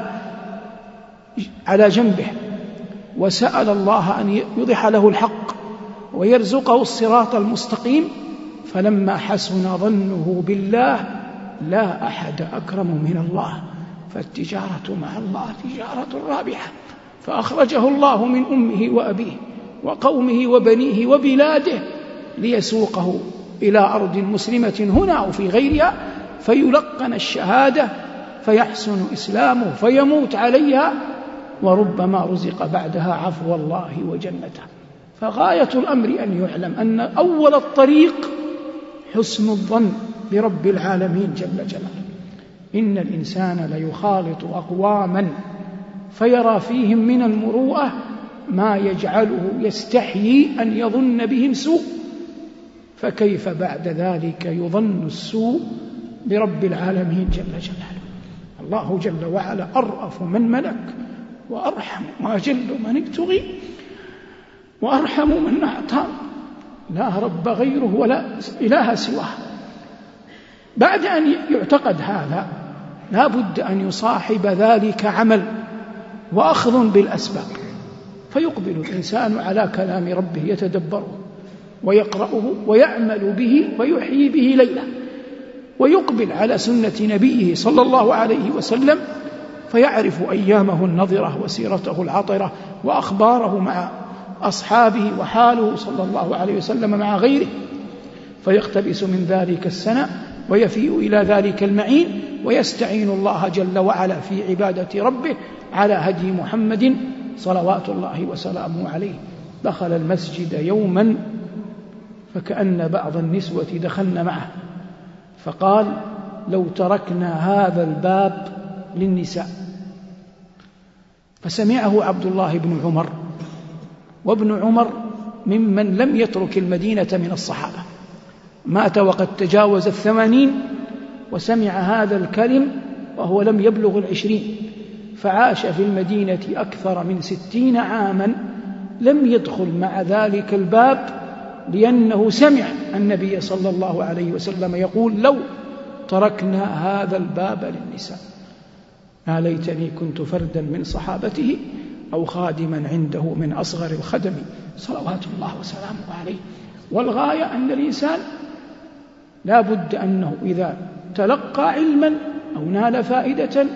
على جنبه، وسأل الله أن يوضح له الحق ويرزقه الصراط المستقيم، فلما حسن ظنه بالله لا أحد أكرم من الله، فالتجارة مع الله تجارة رابحة، فأخرجه الله من أمه وأبيه وقومه وبنيه وبلاده ليسوقه إلى أرض مسلمة هنا أو في غيرها، فيلقن الشهادة فيحسن إسلامه فيموت عليها، وربما رزق بعدها عفو الله وجنته. فغاية الأمر أن يعلم أن أول الطريق حسن الظن برب العالمين جل جلاله. إن الإنسان ليخالط أقواما فيرى فيهم من المروءة ما يجعله يستحيي أن يظن بهم سوء، فكيف بعد ذلك يظن السوء برب العالمين جل جلاله؟ الله جل وعلا أرأف من ملك، وأرحم وأجل من ابتغي، وأرحم من أعطى، لا رب غيره ولا إله سواه. بعد أن يعتقد هذا لا بد أن يصاحب ذلك عمل وأخذ بالأسباب، فيقبل الإنسان على كلام ربه يتدبره ويقرأه ويعمل به ويحيي به ليله، ويقبل على سنة نبيه صلى الله عليه وسلم فيعرف أيامه النظرة وسيرته العطرة وأخباره مع أصحابه وحاله صلى الله عليه وسلم مع غيره، فيقتبس من ذلك السنة ويفيء إلى ذلك المعين، ويستعين الله جل وعلا في عبادة ربه على هدي محمد صلوات الله وسلامه عليه. دخل المسجد يوما فكأن بعض النسوة دخلن معه، فقال: لو تركنا هذا الباب للنساء. فسمعه عبد الله بن عمر، وابن عمر ممن لم يترك المدينة من الصحابة، مات وقد تجاوز الثمانين، وسمع هذا الكلم وهو لم يبلغ العشرين، فعاش في المدينة أكثر من ستين عاما لم يدخل مع ذلك الباب، لأنه سمع النبي صلى الله عليه وسلم يقول: لو تركنا هذا الباب للنساء ما ليتني كنت فردا من صحابته أو خادما عنده من أصغر الخدم صلوات الله وسلامه عليه. والغاية أن الإنسان لا بد أنه إذا تلقى علما أو نال فائدة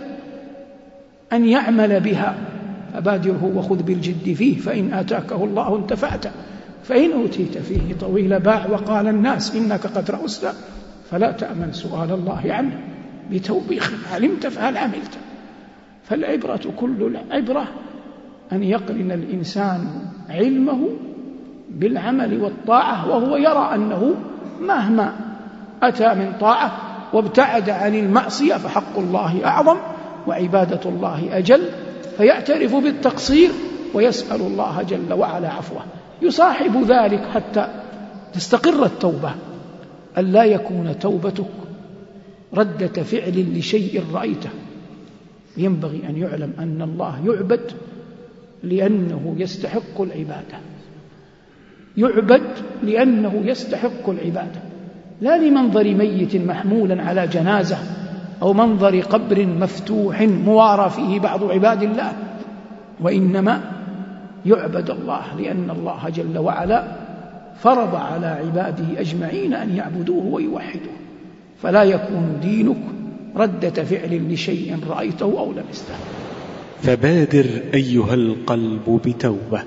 أن يعمل بها، فبادره وخذ بالجد فيه، فإن آتاكه الله انتفعت، فإن أوتيت فيه طويل باع وقال الناس إنك قد رأست، فلا تأمن سؤال الله عنه بتوبيخ، علمت فهل عملت. فالعبرة كل العبرة أن يقرن الإنسان علمه بالعمل والطاعة، وهو يرى أنه مهما أتى من طاعة وابتعد عن المعصية فحق الله أعظم وعبادة الله أجل، فيعترف بالتقصير ويسأل الله جل وعلا عفوه. يصاحب ذلك حتى تستقر التوبة، أن لا يكون توبتك ردة فعل لشيء رأيته. ينبغي أن يعلم أن الله يعبد لأنه يستحق العبادة، يعبد لأنه يستحق العبادة، لا لمنظر ميت محمولا على جنازة أو منظر قبر مفتوح موارى فيه بعض عباد الله، وإنما يعبد الله لأن الله جل وعلا فرض على عباده أجمعين أن يعبدوه ويوحدوه. فلا يكون دينك ردة فعل لشيء رأيته أو لمسته. فبادر أيها القلب بتوبة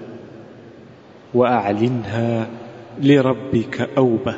وأعلنها لربك أوبة.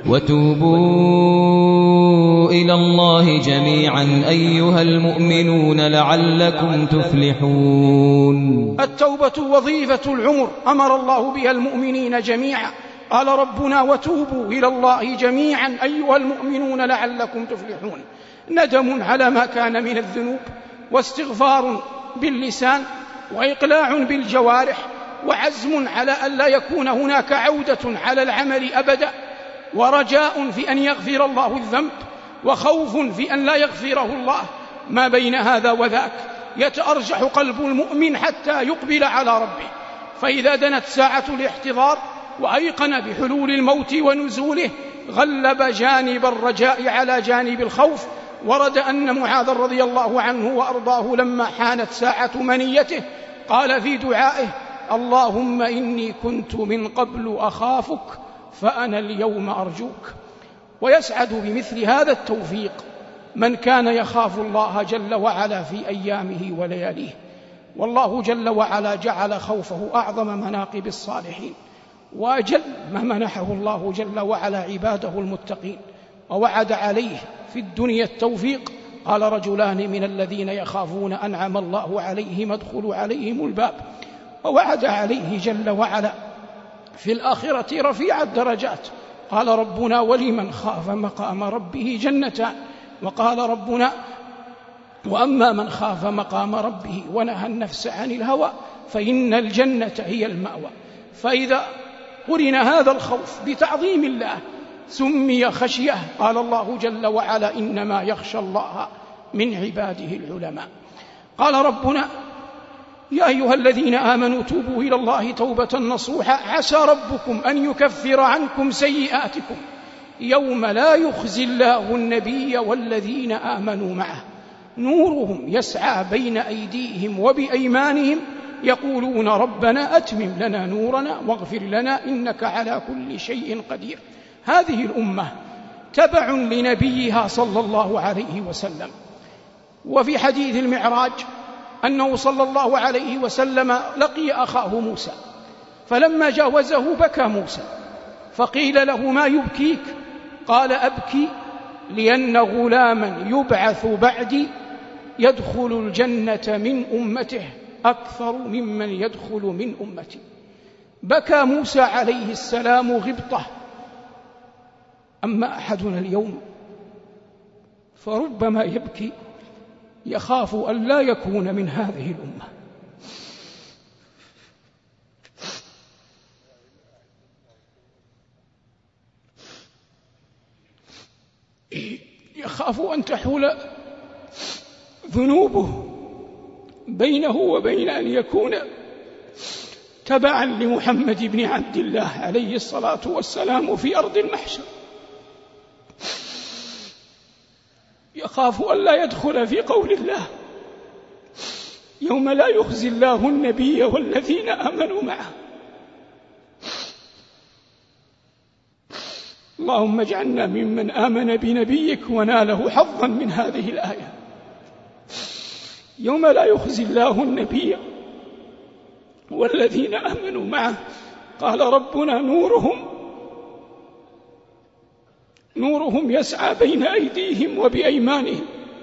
وتوبوا إلى الله جميعا أيها المؤمنون لعلكم تفلحون. التوبة وظيفة العمر أمر الله بها المؤمنين جميعا. قال ربنا: وتوبوا إلى الله جميعا أيها المؤمنون لعلكم تفلحون. ندم على ما كان من الذنوب، واستغفار باللسان، وإقلاع بالجوارح، وعزم على أن لا يكون هناك عودة على العمل أبدا، ورجاء في أن يغفر الله الذنب، وخوف في أن لا يغفره الله. ما بين هذا وذاك يتأرجح قلب المؤمن حتى يقبل على ربه. فإذا دنت ساعة الاحتضار وأيقن بحلول الموت ونزوله غلب جانب الرجاء على جانب الخوف. ورد أن معاذ رضي الله عنه وأرضاه لما حانت ساعة منيته قال في دعائه: اللهم إني كنت من قبل أخافك فأنا اليوم أرجوك. ويسعد بمثل هذا التوفيق من كان يخاف الله جل وعلا في أيامه ولياليه. والله جل وعلا جعل خوفه أعظم مناقب الصالحين وأجل ما منحه الله جل وعلا عباده المتقين، ووعد عليه في الدنيا التوفيق. قال رجلان من الذين يخافون أنعم الله عليهم ادخلوا عليهم الباب. ووعد عليه جل وعلا في الآخرة رفيع الدرجات. قال ربنا: ولمن خاف مقام ربه جنتان. وقال ربنا: وأما من خاف مقام ربه ونهى النفس عن الهوى فإن الجنة هي المأوى. فإذا قرن هذا الخوف بتعظيم الله سمي خشية. قال الله جل وعلا: إنما يخشى الله من عباده العلماء. قال ربنا: يا أيها الذين آمنوا توبوا إلى الله توبة نصوحا عسى ربكم أن يكفر عنكم سيئاتكم يوم لا يخزي الله النبي والذين آمنوا معه نورهم يسعى بين أيديهم وبأيمانهم يقولون ربنا أتمم لنا نورنا واغفر لنا إنك على كل شيء قدير. هذه الأمة تبع لنبيها صلى الله عليه وسلم. وفي حديث المعراج أنه صلى الله عليه وسلم لقي أخاه موسى، فلما جاوزه بكى موسى، فقيل له: ما يبكيك؟ قال: أبكي لأن غلاما يبعث بعدي يدخل الجنة من أمته أكثر ممن يدخل من أمتي. بكى موسى عليه السلام غبطة. أما أحدنا اليوم فربما يبكي يخاف أن لا يكون من هذه الأمة. يخاف أن تحول ذنوبه بينه وبين أن يكون تبعا لمحمد بن عبد الله عليه الصلاة والسلام في أرض المحشر. يخاف أن لا يدخل في قول الله: يوم لا يخزي الله النبي والذين آمنوا معه. اللهم اجعلنا ممن آمن بنبيك وناله حظا من هذه الآية. يوم لا يخزي الله النبي والذين آمنوا معه. قال ربنا: نورهم نورهم يسعى بين أيديهم وبأيمانهم.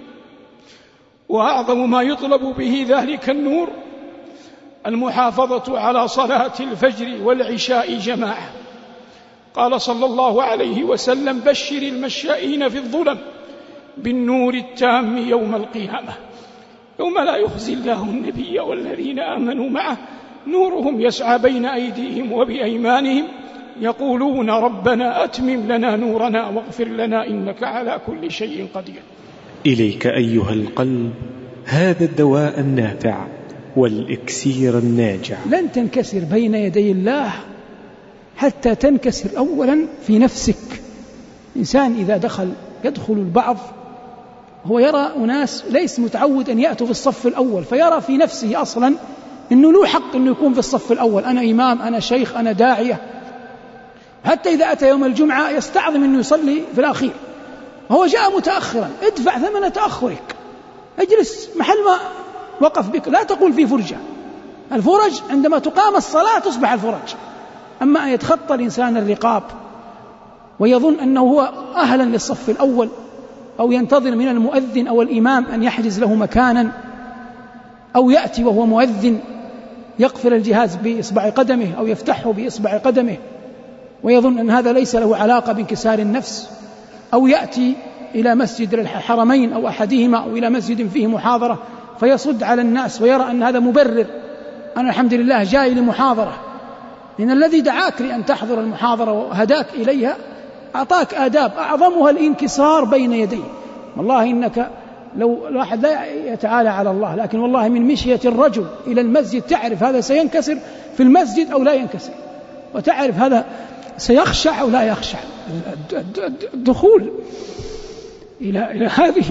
وأعظم ما يطلب به ذلك النور المحافظة على صلاة الفجر والعشاء جماعة. قال صلى الله عليه وسلم: بشر المشائين في الظلم بالنور التام يوم القيامة. يوم لا يخزي الله النبي والذين آمنوا معه نورهم يسعى بين أيديهم وبأيمانهم يقولون ربنا أتمم لنا نورنا واغفر لنا إنك على كل شيء قدير. إليك أيها القلب هذا الدواء النافع والإكسير الناجع. لن تنكسر بين يدي الله حتى تنكسر أولا في نفسك. إنسان إذا دخل يدخل البعض هو يرى أناس ليس متعود أن يأتوا في الصف الأول، فيرى في نفسه أصلا أنه له حق أنه يكون في الصف الأول، أنا إمام، أنا شيخ، أنا داعية. حتى إذا أتى يوم الجمعة يستعظم أنه يصلي في الأخير، هو جاء متأخرا، ادفع ثمن تأخرك، اجلس محل ما وقف بك، لا تقول في فرجة. الفرج عندما تقام الصلاة تصبح الفرج. أما أن يتخطى الإنسان الرقاب ويظن أنه هو أهلا للصف الأول، أو ينتظر من المؤذن أو الإمام أن يحجز له مكانا، أو يأتي وهو مؤذن يقفل الجهاز بإصبع قدمه أو يفتحه بإصبع قدمه ويظن أن هذا ليس له علاقة بانكسار النفس، أو يأتي إلى مسجد الحرمين أو أحدهما أو إلى مسجد فيه محاضرة فيصد على الناس ويرى أن هذا مبرر، أنا الحمد لله جاي لمحاضرة. إن الذي دعاك لأن تحضر المحاضرة وهداك إليها أعطاك آداب أعظمها الانكسار بين يديه. والله إنك لو الواحد لا يتعالى على الله، لكن والله من مشية الرجل إلى المسجد تعرف هذا سينكسر في المسجد أو لا ينكسر، وتعرف هذا سيخشع أو لا يخشع. الدخول إلى إلى هذه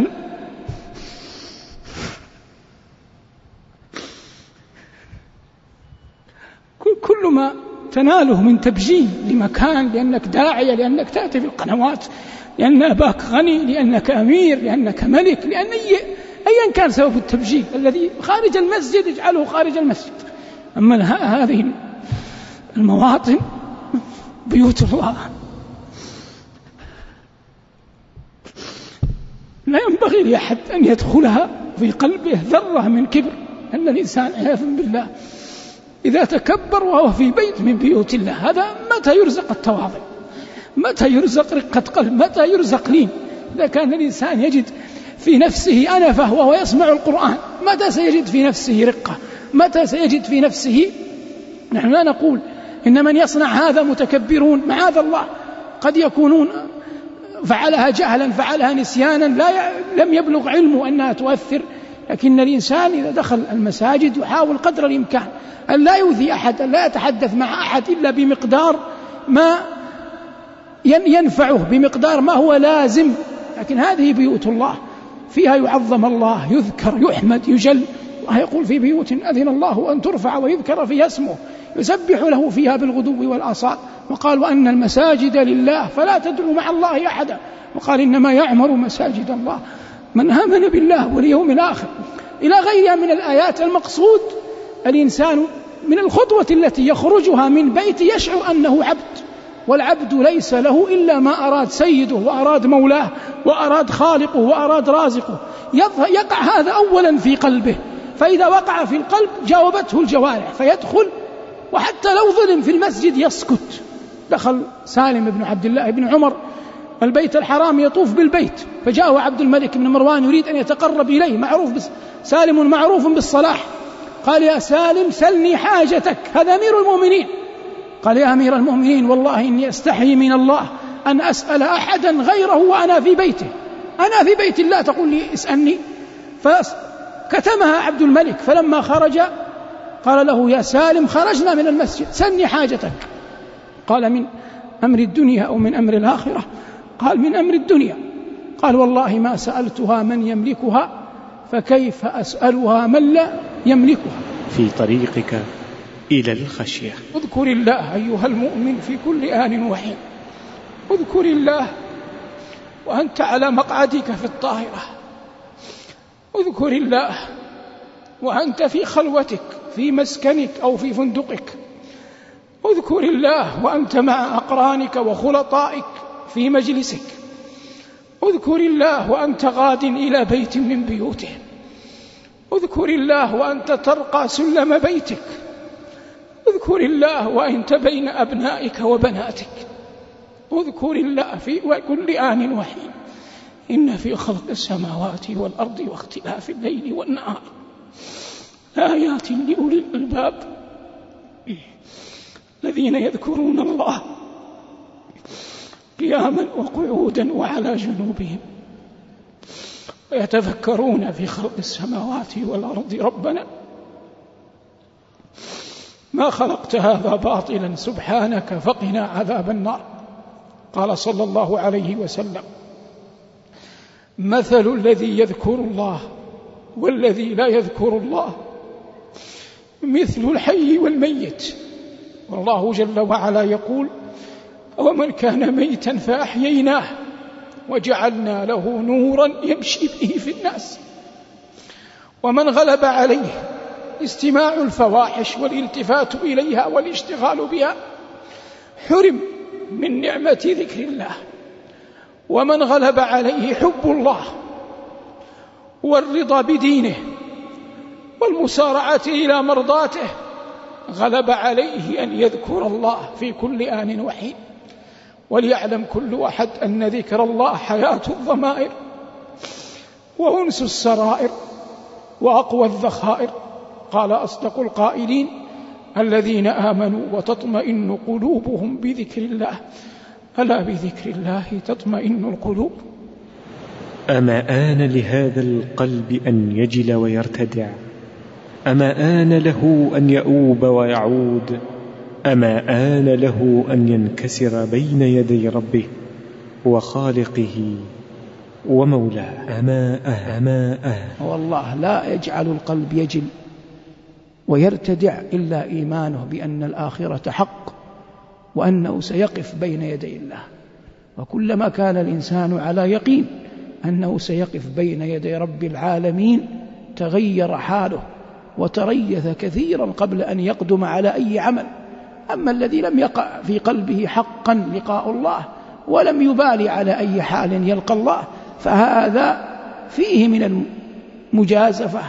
كل ما تناله من تبجيل لمكان، لأنك داعية، لأنك تأتي في القنوات، لأن أباك غني، لأنك أمير، لأنك ملك، لأن أيا كان سبب التبجيل الذي خارج المسجد اجعله خارج المسجد. أما هذه المواطن بيوت الله لا ينبغي لأحد أن يدخلها في قلبه ذرة من كبر، أن الإنسان عياذا بالله إذا تكبر وهو في بيت من بيوت الله، هذا متى يرزق التواضع؟ متى يرزق رقة قلب؟ متى يرزق لين؟ إذا كان الإنسان يجد في نفسه أنفة وهو يسمع القرآن، متى سيجد في نفسه رقة؟ متى سيجد في نفسه؟ نحن لا نقول إن من يصنع هذا متكبرون، معاذ الله، قد يكونون فعلها جهلا، فعلها نسيانا، لا ي... لم يبلغ علمه أنها تؤثر. لكن الإنسان إذا دخل المساجد يحاول قدر الإمكان أن لا يؤذي أحد، أن لا يتحدث مع أحد إلا بمقدار ما ينفعه، بمقدار ما هو لازم. لكن هذه بيوت الله فيها يعظم الله، يذكر، يحمد، يجل. الله يقول في بيوت أذن الله أن ترفع ويذكر فيها اسمه يسبح له فيها بالغدو والآصال. وقال وأن المساجد لله فلا تدعوا مع الله أحدا. وقال إنما يعمر مساجد الله من آمن بالله واليوم الآخر، إلى غيرها من الآيات. المقصود الإنسان من الخطوة التي يخرجها من بيت يشعر أنه عبد، والعبد ليس له إلا ما أراد سيده وأراد مولاه وأراد خالقه وأراد رازقه. يقع هذا أولا في قلبه، فإذا وقع في القلب جاوبته الجوارح فيدخل، وحتى لو ظلم في المسجد يسكت. دخل سالم بن عبد الله بن عمر البيت الحرام يطوف بالبيت، فجاءه عبد الملك بن مروان يريد أن يتقرب إليه، معروف بس سالم معروف بالصلاح. قال يا سالم سلني حاجتك، هذا أمير المؤمنين. قال يا أمير المؤمنين والله إني أستحي من الله أن أسأل أحدا غيره وأنا في بيته، أنا في بيت الله تقول لي اسألني؟ فكتمها عبد الملك. فلما خرج قال له يا سالم خرجنا من المسجد سلني حاجتك. قال من أمر الدنيا أو من أمر الآخرة؟ قال من أمر الدنيا. قال والله ما سألتها من يملكها، فكيف أسألها من لا يملكها؟ في طريقك إلى الخشية اذكر الله أيها المؤمن في كل آن وحين. اذكر الله وأنت على مقعدك في الطاهرة، اذكر الله وأنت في خلوتك في مسكنك أو في فندقك، اذكر الله وأنت مع أقرانك وخلطائك في مجلسك، اذكر الله وأنت غاد إلى بيت من بيوته، اذكر الله وأنت ترقى سلم بيتك، اذكر الله وأنت بين أبنائك وبناتك، اذكر الله في كل آن وحين. إن في خلق السماوات والأرض واختلاف الليل والنهار آيات لأولي الألباب الذين يذكرون الله قياما وقعودا وعلى جنوبهم ويتفكرون في خلق السماوات والأرض ربنا ما خلقت هذا باطلا سبحانك فقنا عذاب النار. قال صلى الله عليه وسلم مثل الذي يذكر الله والذي لا يذكر الله مثل الحي والميت. والله جل وعلا يقول ومن كان ميتا فأحييناه وجعلنا له نورا يمشي به في الناس. ومن غلب عليه استماع الفواحش والالتفات إليها والاشتغال بها حرم من نعمة ذكر الله. ومن غلب عليه حب الله والرضا بدينه والمسارعة إلى مرضاته غلب عليه أن يذكر الله في كل آن وحين. وليعلم كل أحد أن ذكر الله حياة الضمائر وأنس السرائر وأقوى الذخائر. قال أصدق القائلين الذين آمنوا وتطمئن قلوبهم بذكر الله ألا بذكر الله تطمئن القلوب. أما آن لهذا القلب أن يجل ويرتدع؟ أما آن له أن يؤوب ويعود؟ أما آن له أن ينكسر بين يدي ربه وخالقه ومولاه؟ أما آن أما آن والله لا يجعل القلب يجل ويرتدع إلا إيمانه بأن الآخرة حق وأنه سيقف بين يدي الله. وكلما كان الإنسان على يقين أنه سيقف بين يدي رب العالمين تغير حاله وتريث كثيرا قبل أن يقدم على أي عمل. أما الذي لم يقع في قلبه حقا لقاء الله ولم يبالي على أي حال يلقى الله فهذا فيه من المجازفة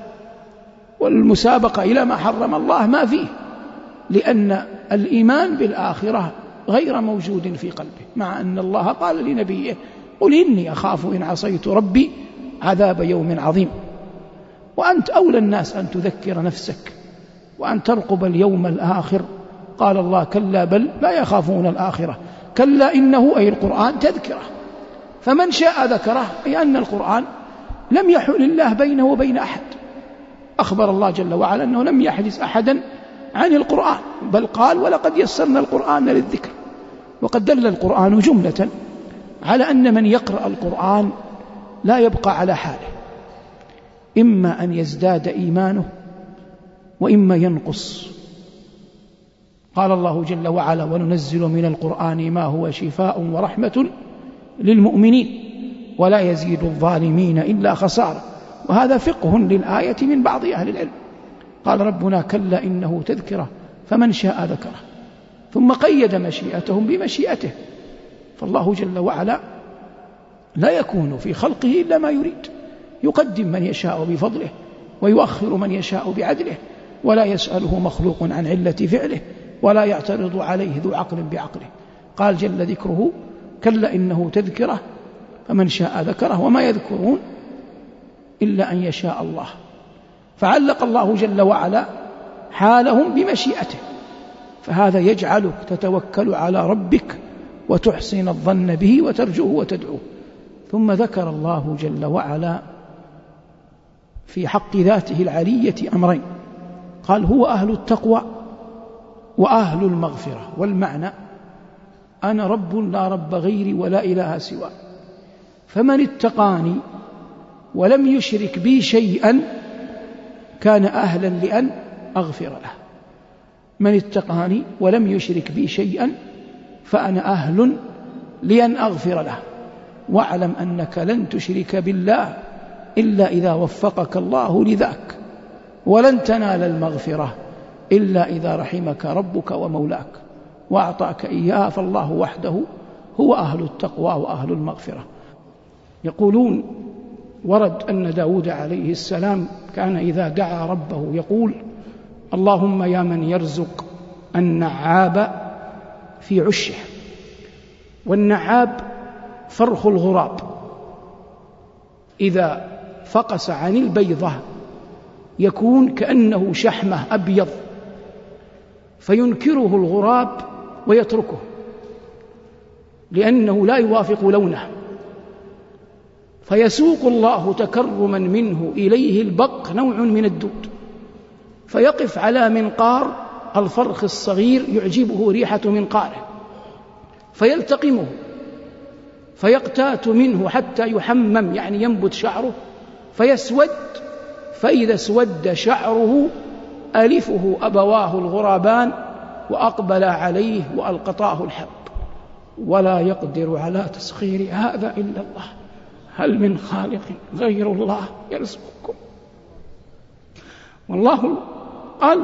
والمسابقة إلى ما حرم الله ما فيه، لأن الإيمان بالآخرة غير موجود في قلبه، مع أن الله قال لنبيه قل إني أخاف إن عصيت ربي عذاب يوم عظيم. وأنت أولى الناس أن تذكر نفسك وأن ترقب اليوم الآخر. قال الله كلا بل لا يخافون الآخرة، كلا إنه أي القرآن تذكره، فمن شاء ذكره، أي أن القرآن لم يحل الله بينه وبين أحد. أخبر الله جل وعلا أنه لم يحجز أحدا عن القرآن، بل قال ولقد يسرنا القرآن للذكر. وقد دل القرآن جملة على أن من يقرأ القرآن لا يبقى على حاله، إما أن يزداد إيمانه وإما ينقص. قال الله جل وعلا وننزل من القرآن ما هو شفاء ورحمة للمؤمنين ولا يزيد الظالمين إلا خسارة. وهذا فقه للآية من بعض أهل العلم. قال ربنا كلا إنه تذكرة فمن شاء ذكره، ثم قيد مشيئتهم بمشيئته. فالله جل وعلا لا يكون في خلقه إلا ما يريد، يقدم من يشاء بفضله ويؤخر من يشاء بعدله، ولا يسأله مخلوق عن علة فعله ولا يعترض عليه ذو عقل بعقله. قال جل ذكره كلا إنه تذكرة فمن شاء ذكره وما يذكرون إلا أن يشاء الله. فعلق الله جل وعلا حالهم بمشيئته، فهذا يجعلك تتوكل على ربك وتحسن الظن به وترجوه وتدعوه. ثم ذكر الله جل وعلا في حق ذاته العلية أمرين، قال هو أهل التقوى وأهل المغفرة. والمعنى أنا رب لا رب غيري ولا إله سواه، فمن اتقاني ولم يشرك بي شيئا كان أهلا لأن أغفر له. من اتقاني ولم يشرك بي شيئا فأنا أهل لأن أغفر له. واعلم أنك لن تشرك بالله إلا إذا وفقك الله لذاك، ولن تنال المغفرة إلا إذا رحمك ربك ومولاك وأعطاك إياه. فالله وحده هو أهل التقوى وأهل المغفرة. يقولون ورد أن داود عليه السلام كان إذا دعا ربه يقول اللهم يا من يرزق النعاب في عشه. والنعاب فرخ الغراب إذا فقس عن البيضة يكون كأنه شحمة أبيض، فينكره الغراب ويتركه لأنه لا يوافق لونه، فيسوق الله تكرما منه إليه البق نوع من الدود، فيقف على منقار الفرخ الصغير يعجبه ريحة منقاره فيلتقمه فيقتات منه حتى يحمم، يعني ينبت شعره فيسود، فإذا اسود شعره ألفه أبواه الغرابان وأقبلا عليه وألقطاه الحب، ولا يقدر على تسخير هذا إلا الله. هل من خالق غير الله يرزقكم؟ والله قال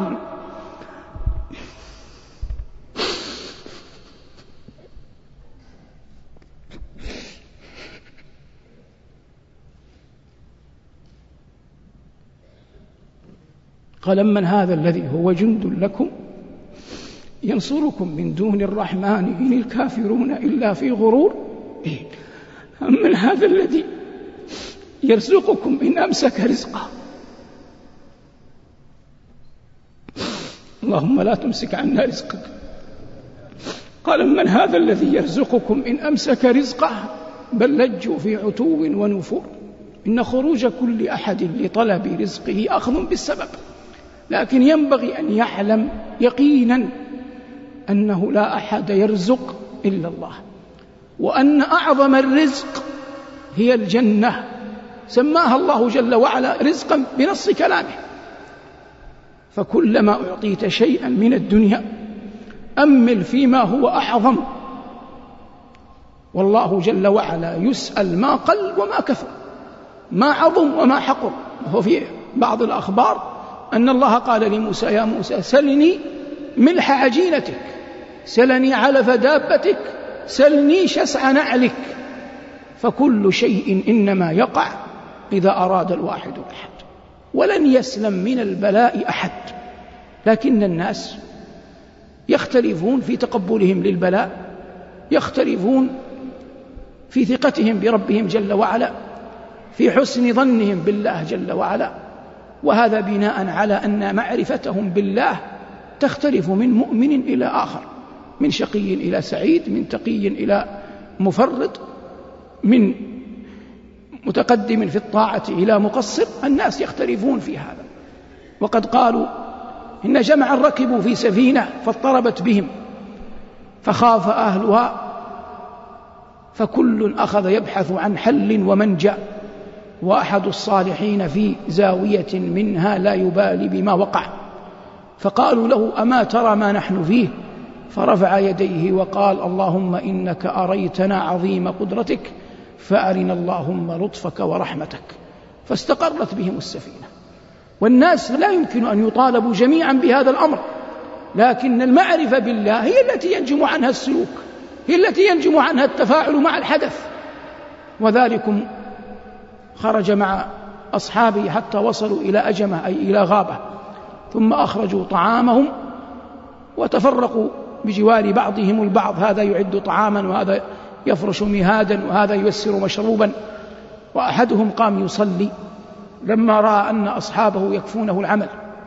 قال من هذا الذي هو جند لكم ينصركم من دون الرحمن إن الكافرون إلا في غرور. أم من هذا الذي يرزقكم إن أمسك رزقه. اللهم لا تمسك عنا رزقك. قال من هذا الذي يرزقكم إن أمسك رزقه بل لجوا في عتو ونفور. إن خروج كل أحد لطلب رزقه أخذ بالسبب، لكن ينبغي أن يعلم يقينا أنه لا أحد يرزق إلا الله، وأن أعظم الرزق هي الجنة، سماها الله جل وعلا رزقا بنص كلامه. فكلما أعطيت شيئا من الدنيا أمل فيما هو أعظم، والله جل وعلا يسأل ما قل وما كثر، ما عظم وما حقر. وهو في بعض الأخبار أن الله قال لموسى: يا موسى سلني ملح عجينتك، سلني علف دابتك، سلني شسع نعلك. فكل شيء إنما يقع إذا أراد الواحد أحد، ولن يسلم من البلاء أحد. لكن الناس يختلفون في تقبلهم للبلاء، يختلفون في ثقتهم بربهم جل وعلا، في حسن ظنهم بالله جل وعلا. وهذا بناء على أن معرفتهم بالله تختلف من مؤمن إلى آخر، من شقي إلى سعيد، من تقي إلى مفرط، من متقدم في الطاعة إلى مقصر. الناس يختلفون في هذا. وقد قالوا إن جمعا ركبوا في سفينة فاضطربت بهم فخاف أهلها، فكل أخذ يبحث عن حل ومنجأ، وأحد الصالحين في زاوية منها لا يبالي بما وقع. فقالوا له: أما ترى ما نحن فيه؟ فرفع يديه وقال: اللهم إنك أريتنا عظيم قدرتك فأرنا اللهم لطفك ورحمتك. فاستقرت بهم السفينة. والناس لا يمكن أن يطالبوا جميعا بهذا الأمر، لكن المعرفة بالله هي التي ينجم عنها السلوك، هي التي ينجم عنها التفاعل مع الحدث. وذلكم خرج مع أصحابه حتى وصلوا إلى أجمة أي إلى غابة، ثم أخرجوا طعامهم وتفرقوا بجوار بعضهم البعض، هذا يعد طعاما وهذا يفرش مهادا وهذا ييسر مشروبا. وأحدهم قام يصلي لما رأى أن أصحابه يكفونه العمل،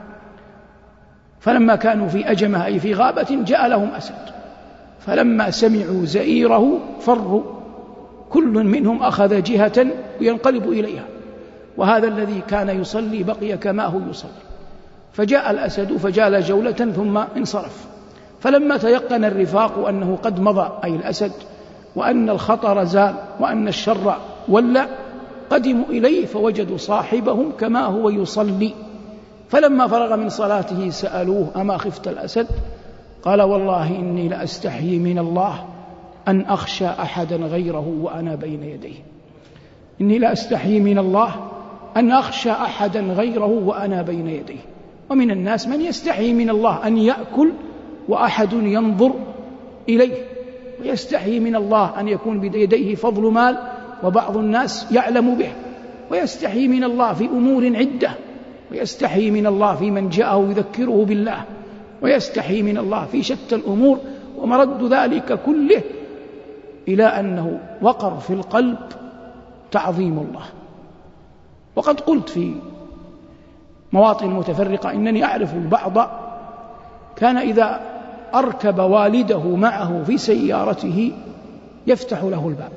فلما كانوا في أجمة أي في غابة جاء لهم أسد، فلما سمعوا زئيره فروا، كل منهم أخذ جهة وينقلب إليها، وهذا الذي كان يصلي بقي كما هو يصلي. فجاء الأسد فجال جولة ثم انصرف. فلما تيقن الرفاق أنه قد مضى أي الأسد، وأن الخطر زال وأن الشر ولى، قدموا إليه فوجدوا صاحبهم كما هو يصلي. فلما فرغ من صلاته سألوه: أما خفت الأسد؟ قال: والله إني لأستحيي من الله أن أخشى أحدا غيره وأنا بين يديه. إني لأستحيي من الله أن أخشى أحدا غيره وأنا بين يديه. ومن الناس من يستحيي من الله أن يأكل وأحد ينظر إليه، ويستحيي من الله أن يكون بيديه فضل مال وبعض الناس يعلم به، ويستحيي من الله في أمور عدة، ويستحيي من الله في من جاءه يذكره بالله، ويستحيي من الله في شتى الأمور. ومرد ذلك كله إلى أنه وقر في القلب تعظيم الله. وقد قلت في مواطن متفرقة إنني أعرف البعض كان إذا أركب والده معه في سيارته يفتح له الباب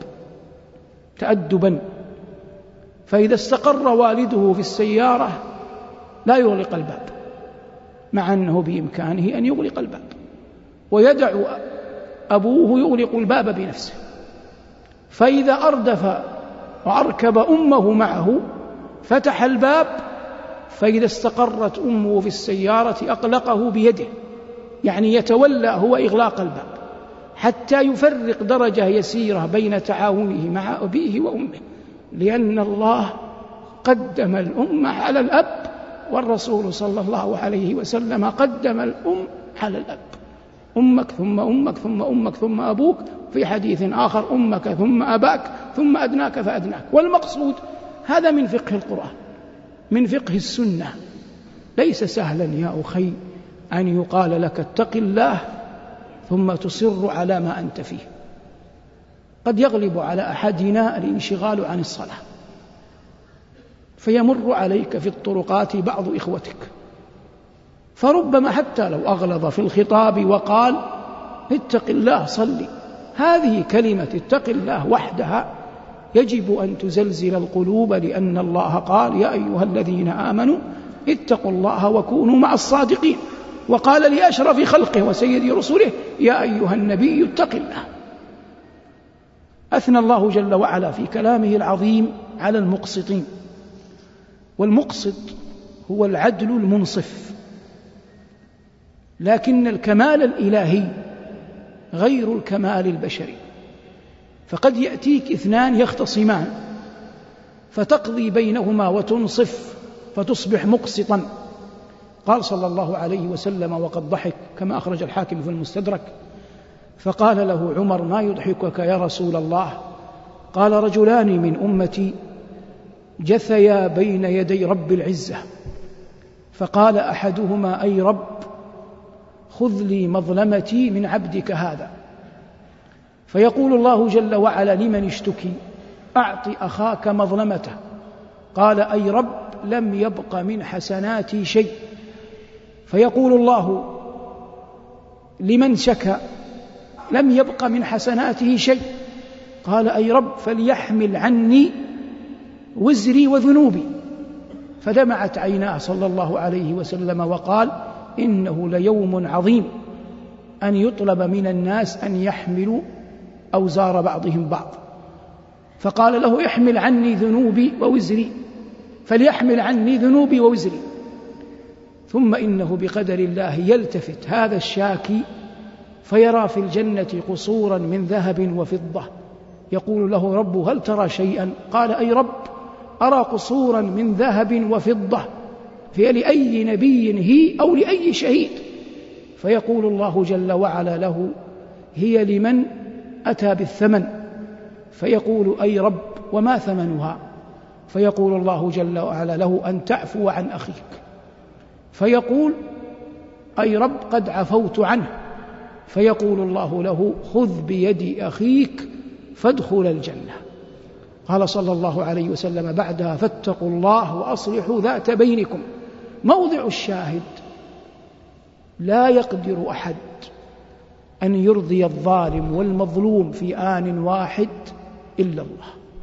تأدبا، فإذا استقر والده في السيارة لا يغلق الباب، مع أنه بإمكانه أن يغلق الباب، ويدع أبوه يغلق الباب بنفسه. فإذا أردف وأركب أمه معه فتح الباب، فإذا استقرت أمه في السيارة أقلقه بيده، يعني يتولى هو إغلاق الباب حتى يفرق درجة يسيرة بين تعاونه مع أبيه وأمه، لأن الله قدم الأم على الأب، والرسول صلى الله عليه وسلم قدم الأم على الأب. أمك ثم أمك ثم أمك ثم أبوك، في حديث آخر أمك ثم أباك ثم أدناك فأدناك. والمقصود هذا من فقه القرآن، من فقه السنة. ليس سهلا يا أخي أن يقال لك اتق الله ثم تصر على ما أنت فيه. قد يغلب على أحدنا الانشغال عن الصلاة، فيمر عليك في الطرقات بعض إخوتك، فربما حتى لو أغلظ في الخطاب وقال اتق الله صلي، هذه كلمة اتق الله وحدها يجب أن تزلزل القلوب، لأن الله قال: يا أيها الذين آمنوا اتقوا الله وكونوا مع الصادقين. وقال لأشرف خلقه وسيد رسله: يا أيها النبي اتق الله. أثنى الله جل وعلا في كلامه العظيم على المقسطين، والمقسط هو العدل المنصف، لكن الكمال الإلهي غير الكمال البشري. فقد يأتيك اثنان يختصمان فتقضي بينهما وتنصف فتصبح مقسطا. قال صلى الله عليه وسلم وقد ضحك كما أخرج الحاكم في المستدرك، فقال له عمر: ما يضحكك يا رسول الله؟ قال: رجلان من أمتي جثيا بين يدي رب العزة، فقال أحدهما: أي رب، خذ لي مظلمتي من عبدك هذا. فيقول الله جل وعلا لمن اشتكي: أعط أخاك مظلمته. قال: أي رب، لم يبق من حسناتي شيء. فيقول الله لمن شكى: لم يبق من حسناته شيء. قال: أي رب، فليحمل عني وزري وذنوبي. فدمعت عيناه صلى الله عليه وسلم وقال: إنه ليوم عظيم أن يطلب من الناس أن يحملوا أوزار بعضهم بعض. فقال له: احمل عني ذنوبي ووزري، فليحمل عني ذنوبي ووزري. ثم إنه بقدر الله يلتفت هذا الشاكي فيرى في الجنة قصورا من ذهب وفضة، يقول له ربه: هل ترى شيئا؟ قال: أي رب، أرى قصورا من ذهب وفضة، في لأي نبي هي أو لأي شهيد؟ فيقول الله جل وعلا له: هي لمن أتى بالثمن. فيقول: أي رب، وما ثمنها؟ فيقول الله جل وعلا له: أن تعفو عن أخيك. فيقول: أي رب، قد عفوت عنه. فيقول الله له: خذ بيد أخيك فادخل الجنة. قال صلى الله عليه وسلم بعدها: فاتقوا الله وأصلحوا ذات بينكم. موضع الشاهد: لا يقدر أحد أن يرضي الظالم والمظلوم في آن واحد إلا الله.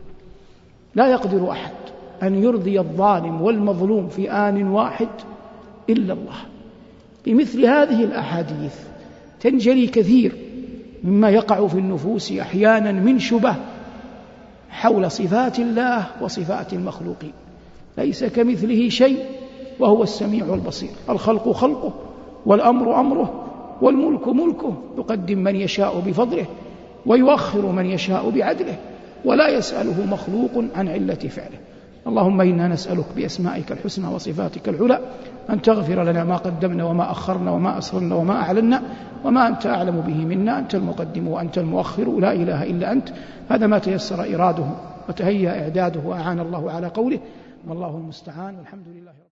لا يقدر أحد أن يرضي الظالم والمظلوم في آن واحد إلا الله. بمثل هذه الأحاديث تنجلي كثير مما يقع في النفوس أحيانا من شبه حول صفات الله وصفات المخلوقين. ليس كمثله شيء وهو السميع البصير. الخلق خلقه، والأمر أمره، والملك ملكه، يقدم من يشاء بفضله ويؤخر من يشاء بعدله، ولا يسأله مخلوق عن علة فعله. اللهم إنا نسألك بأسمائك الحسنى وصفاتك العلى أن تغفر لنا ما قدمنا وما أخرنا وما أسررنا وما أعلنا وما أنت أعلم به منا. أنت المقدم وأنت المؤخر، لا إله إلا أنت. هذا ما تيسر إراده وتهيأ إعداده وأعان الله على قوله، والله المستعان، والحمد لله.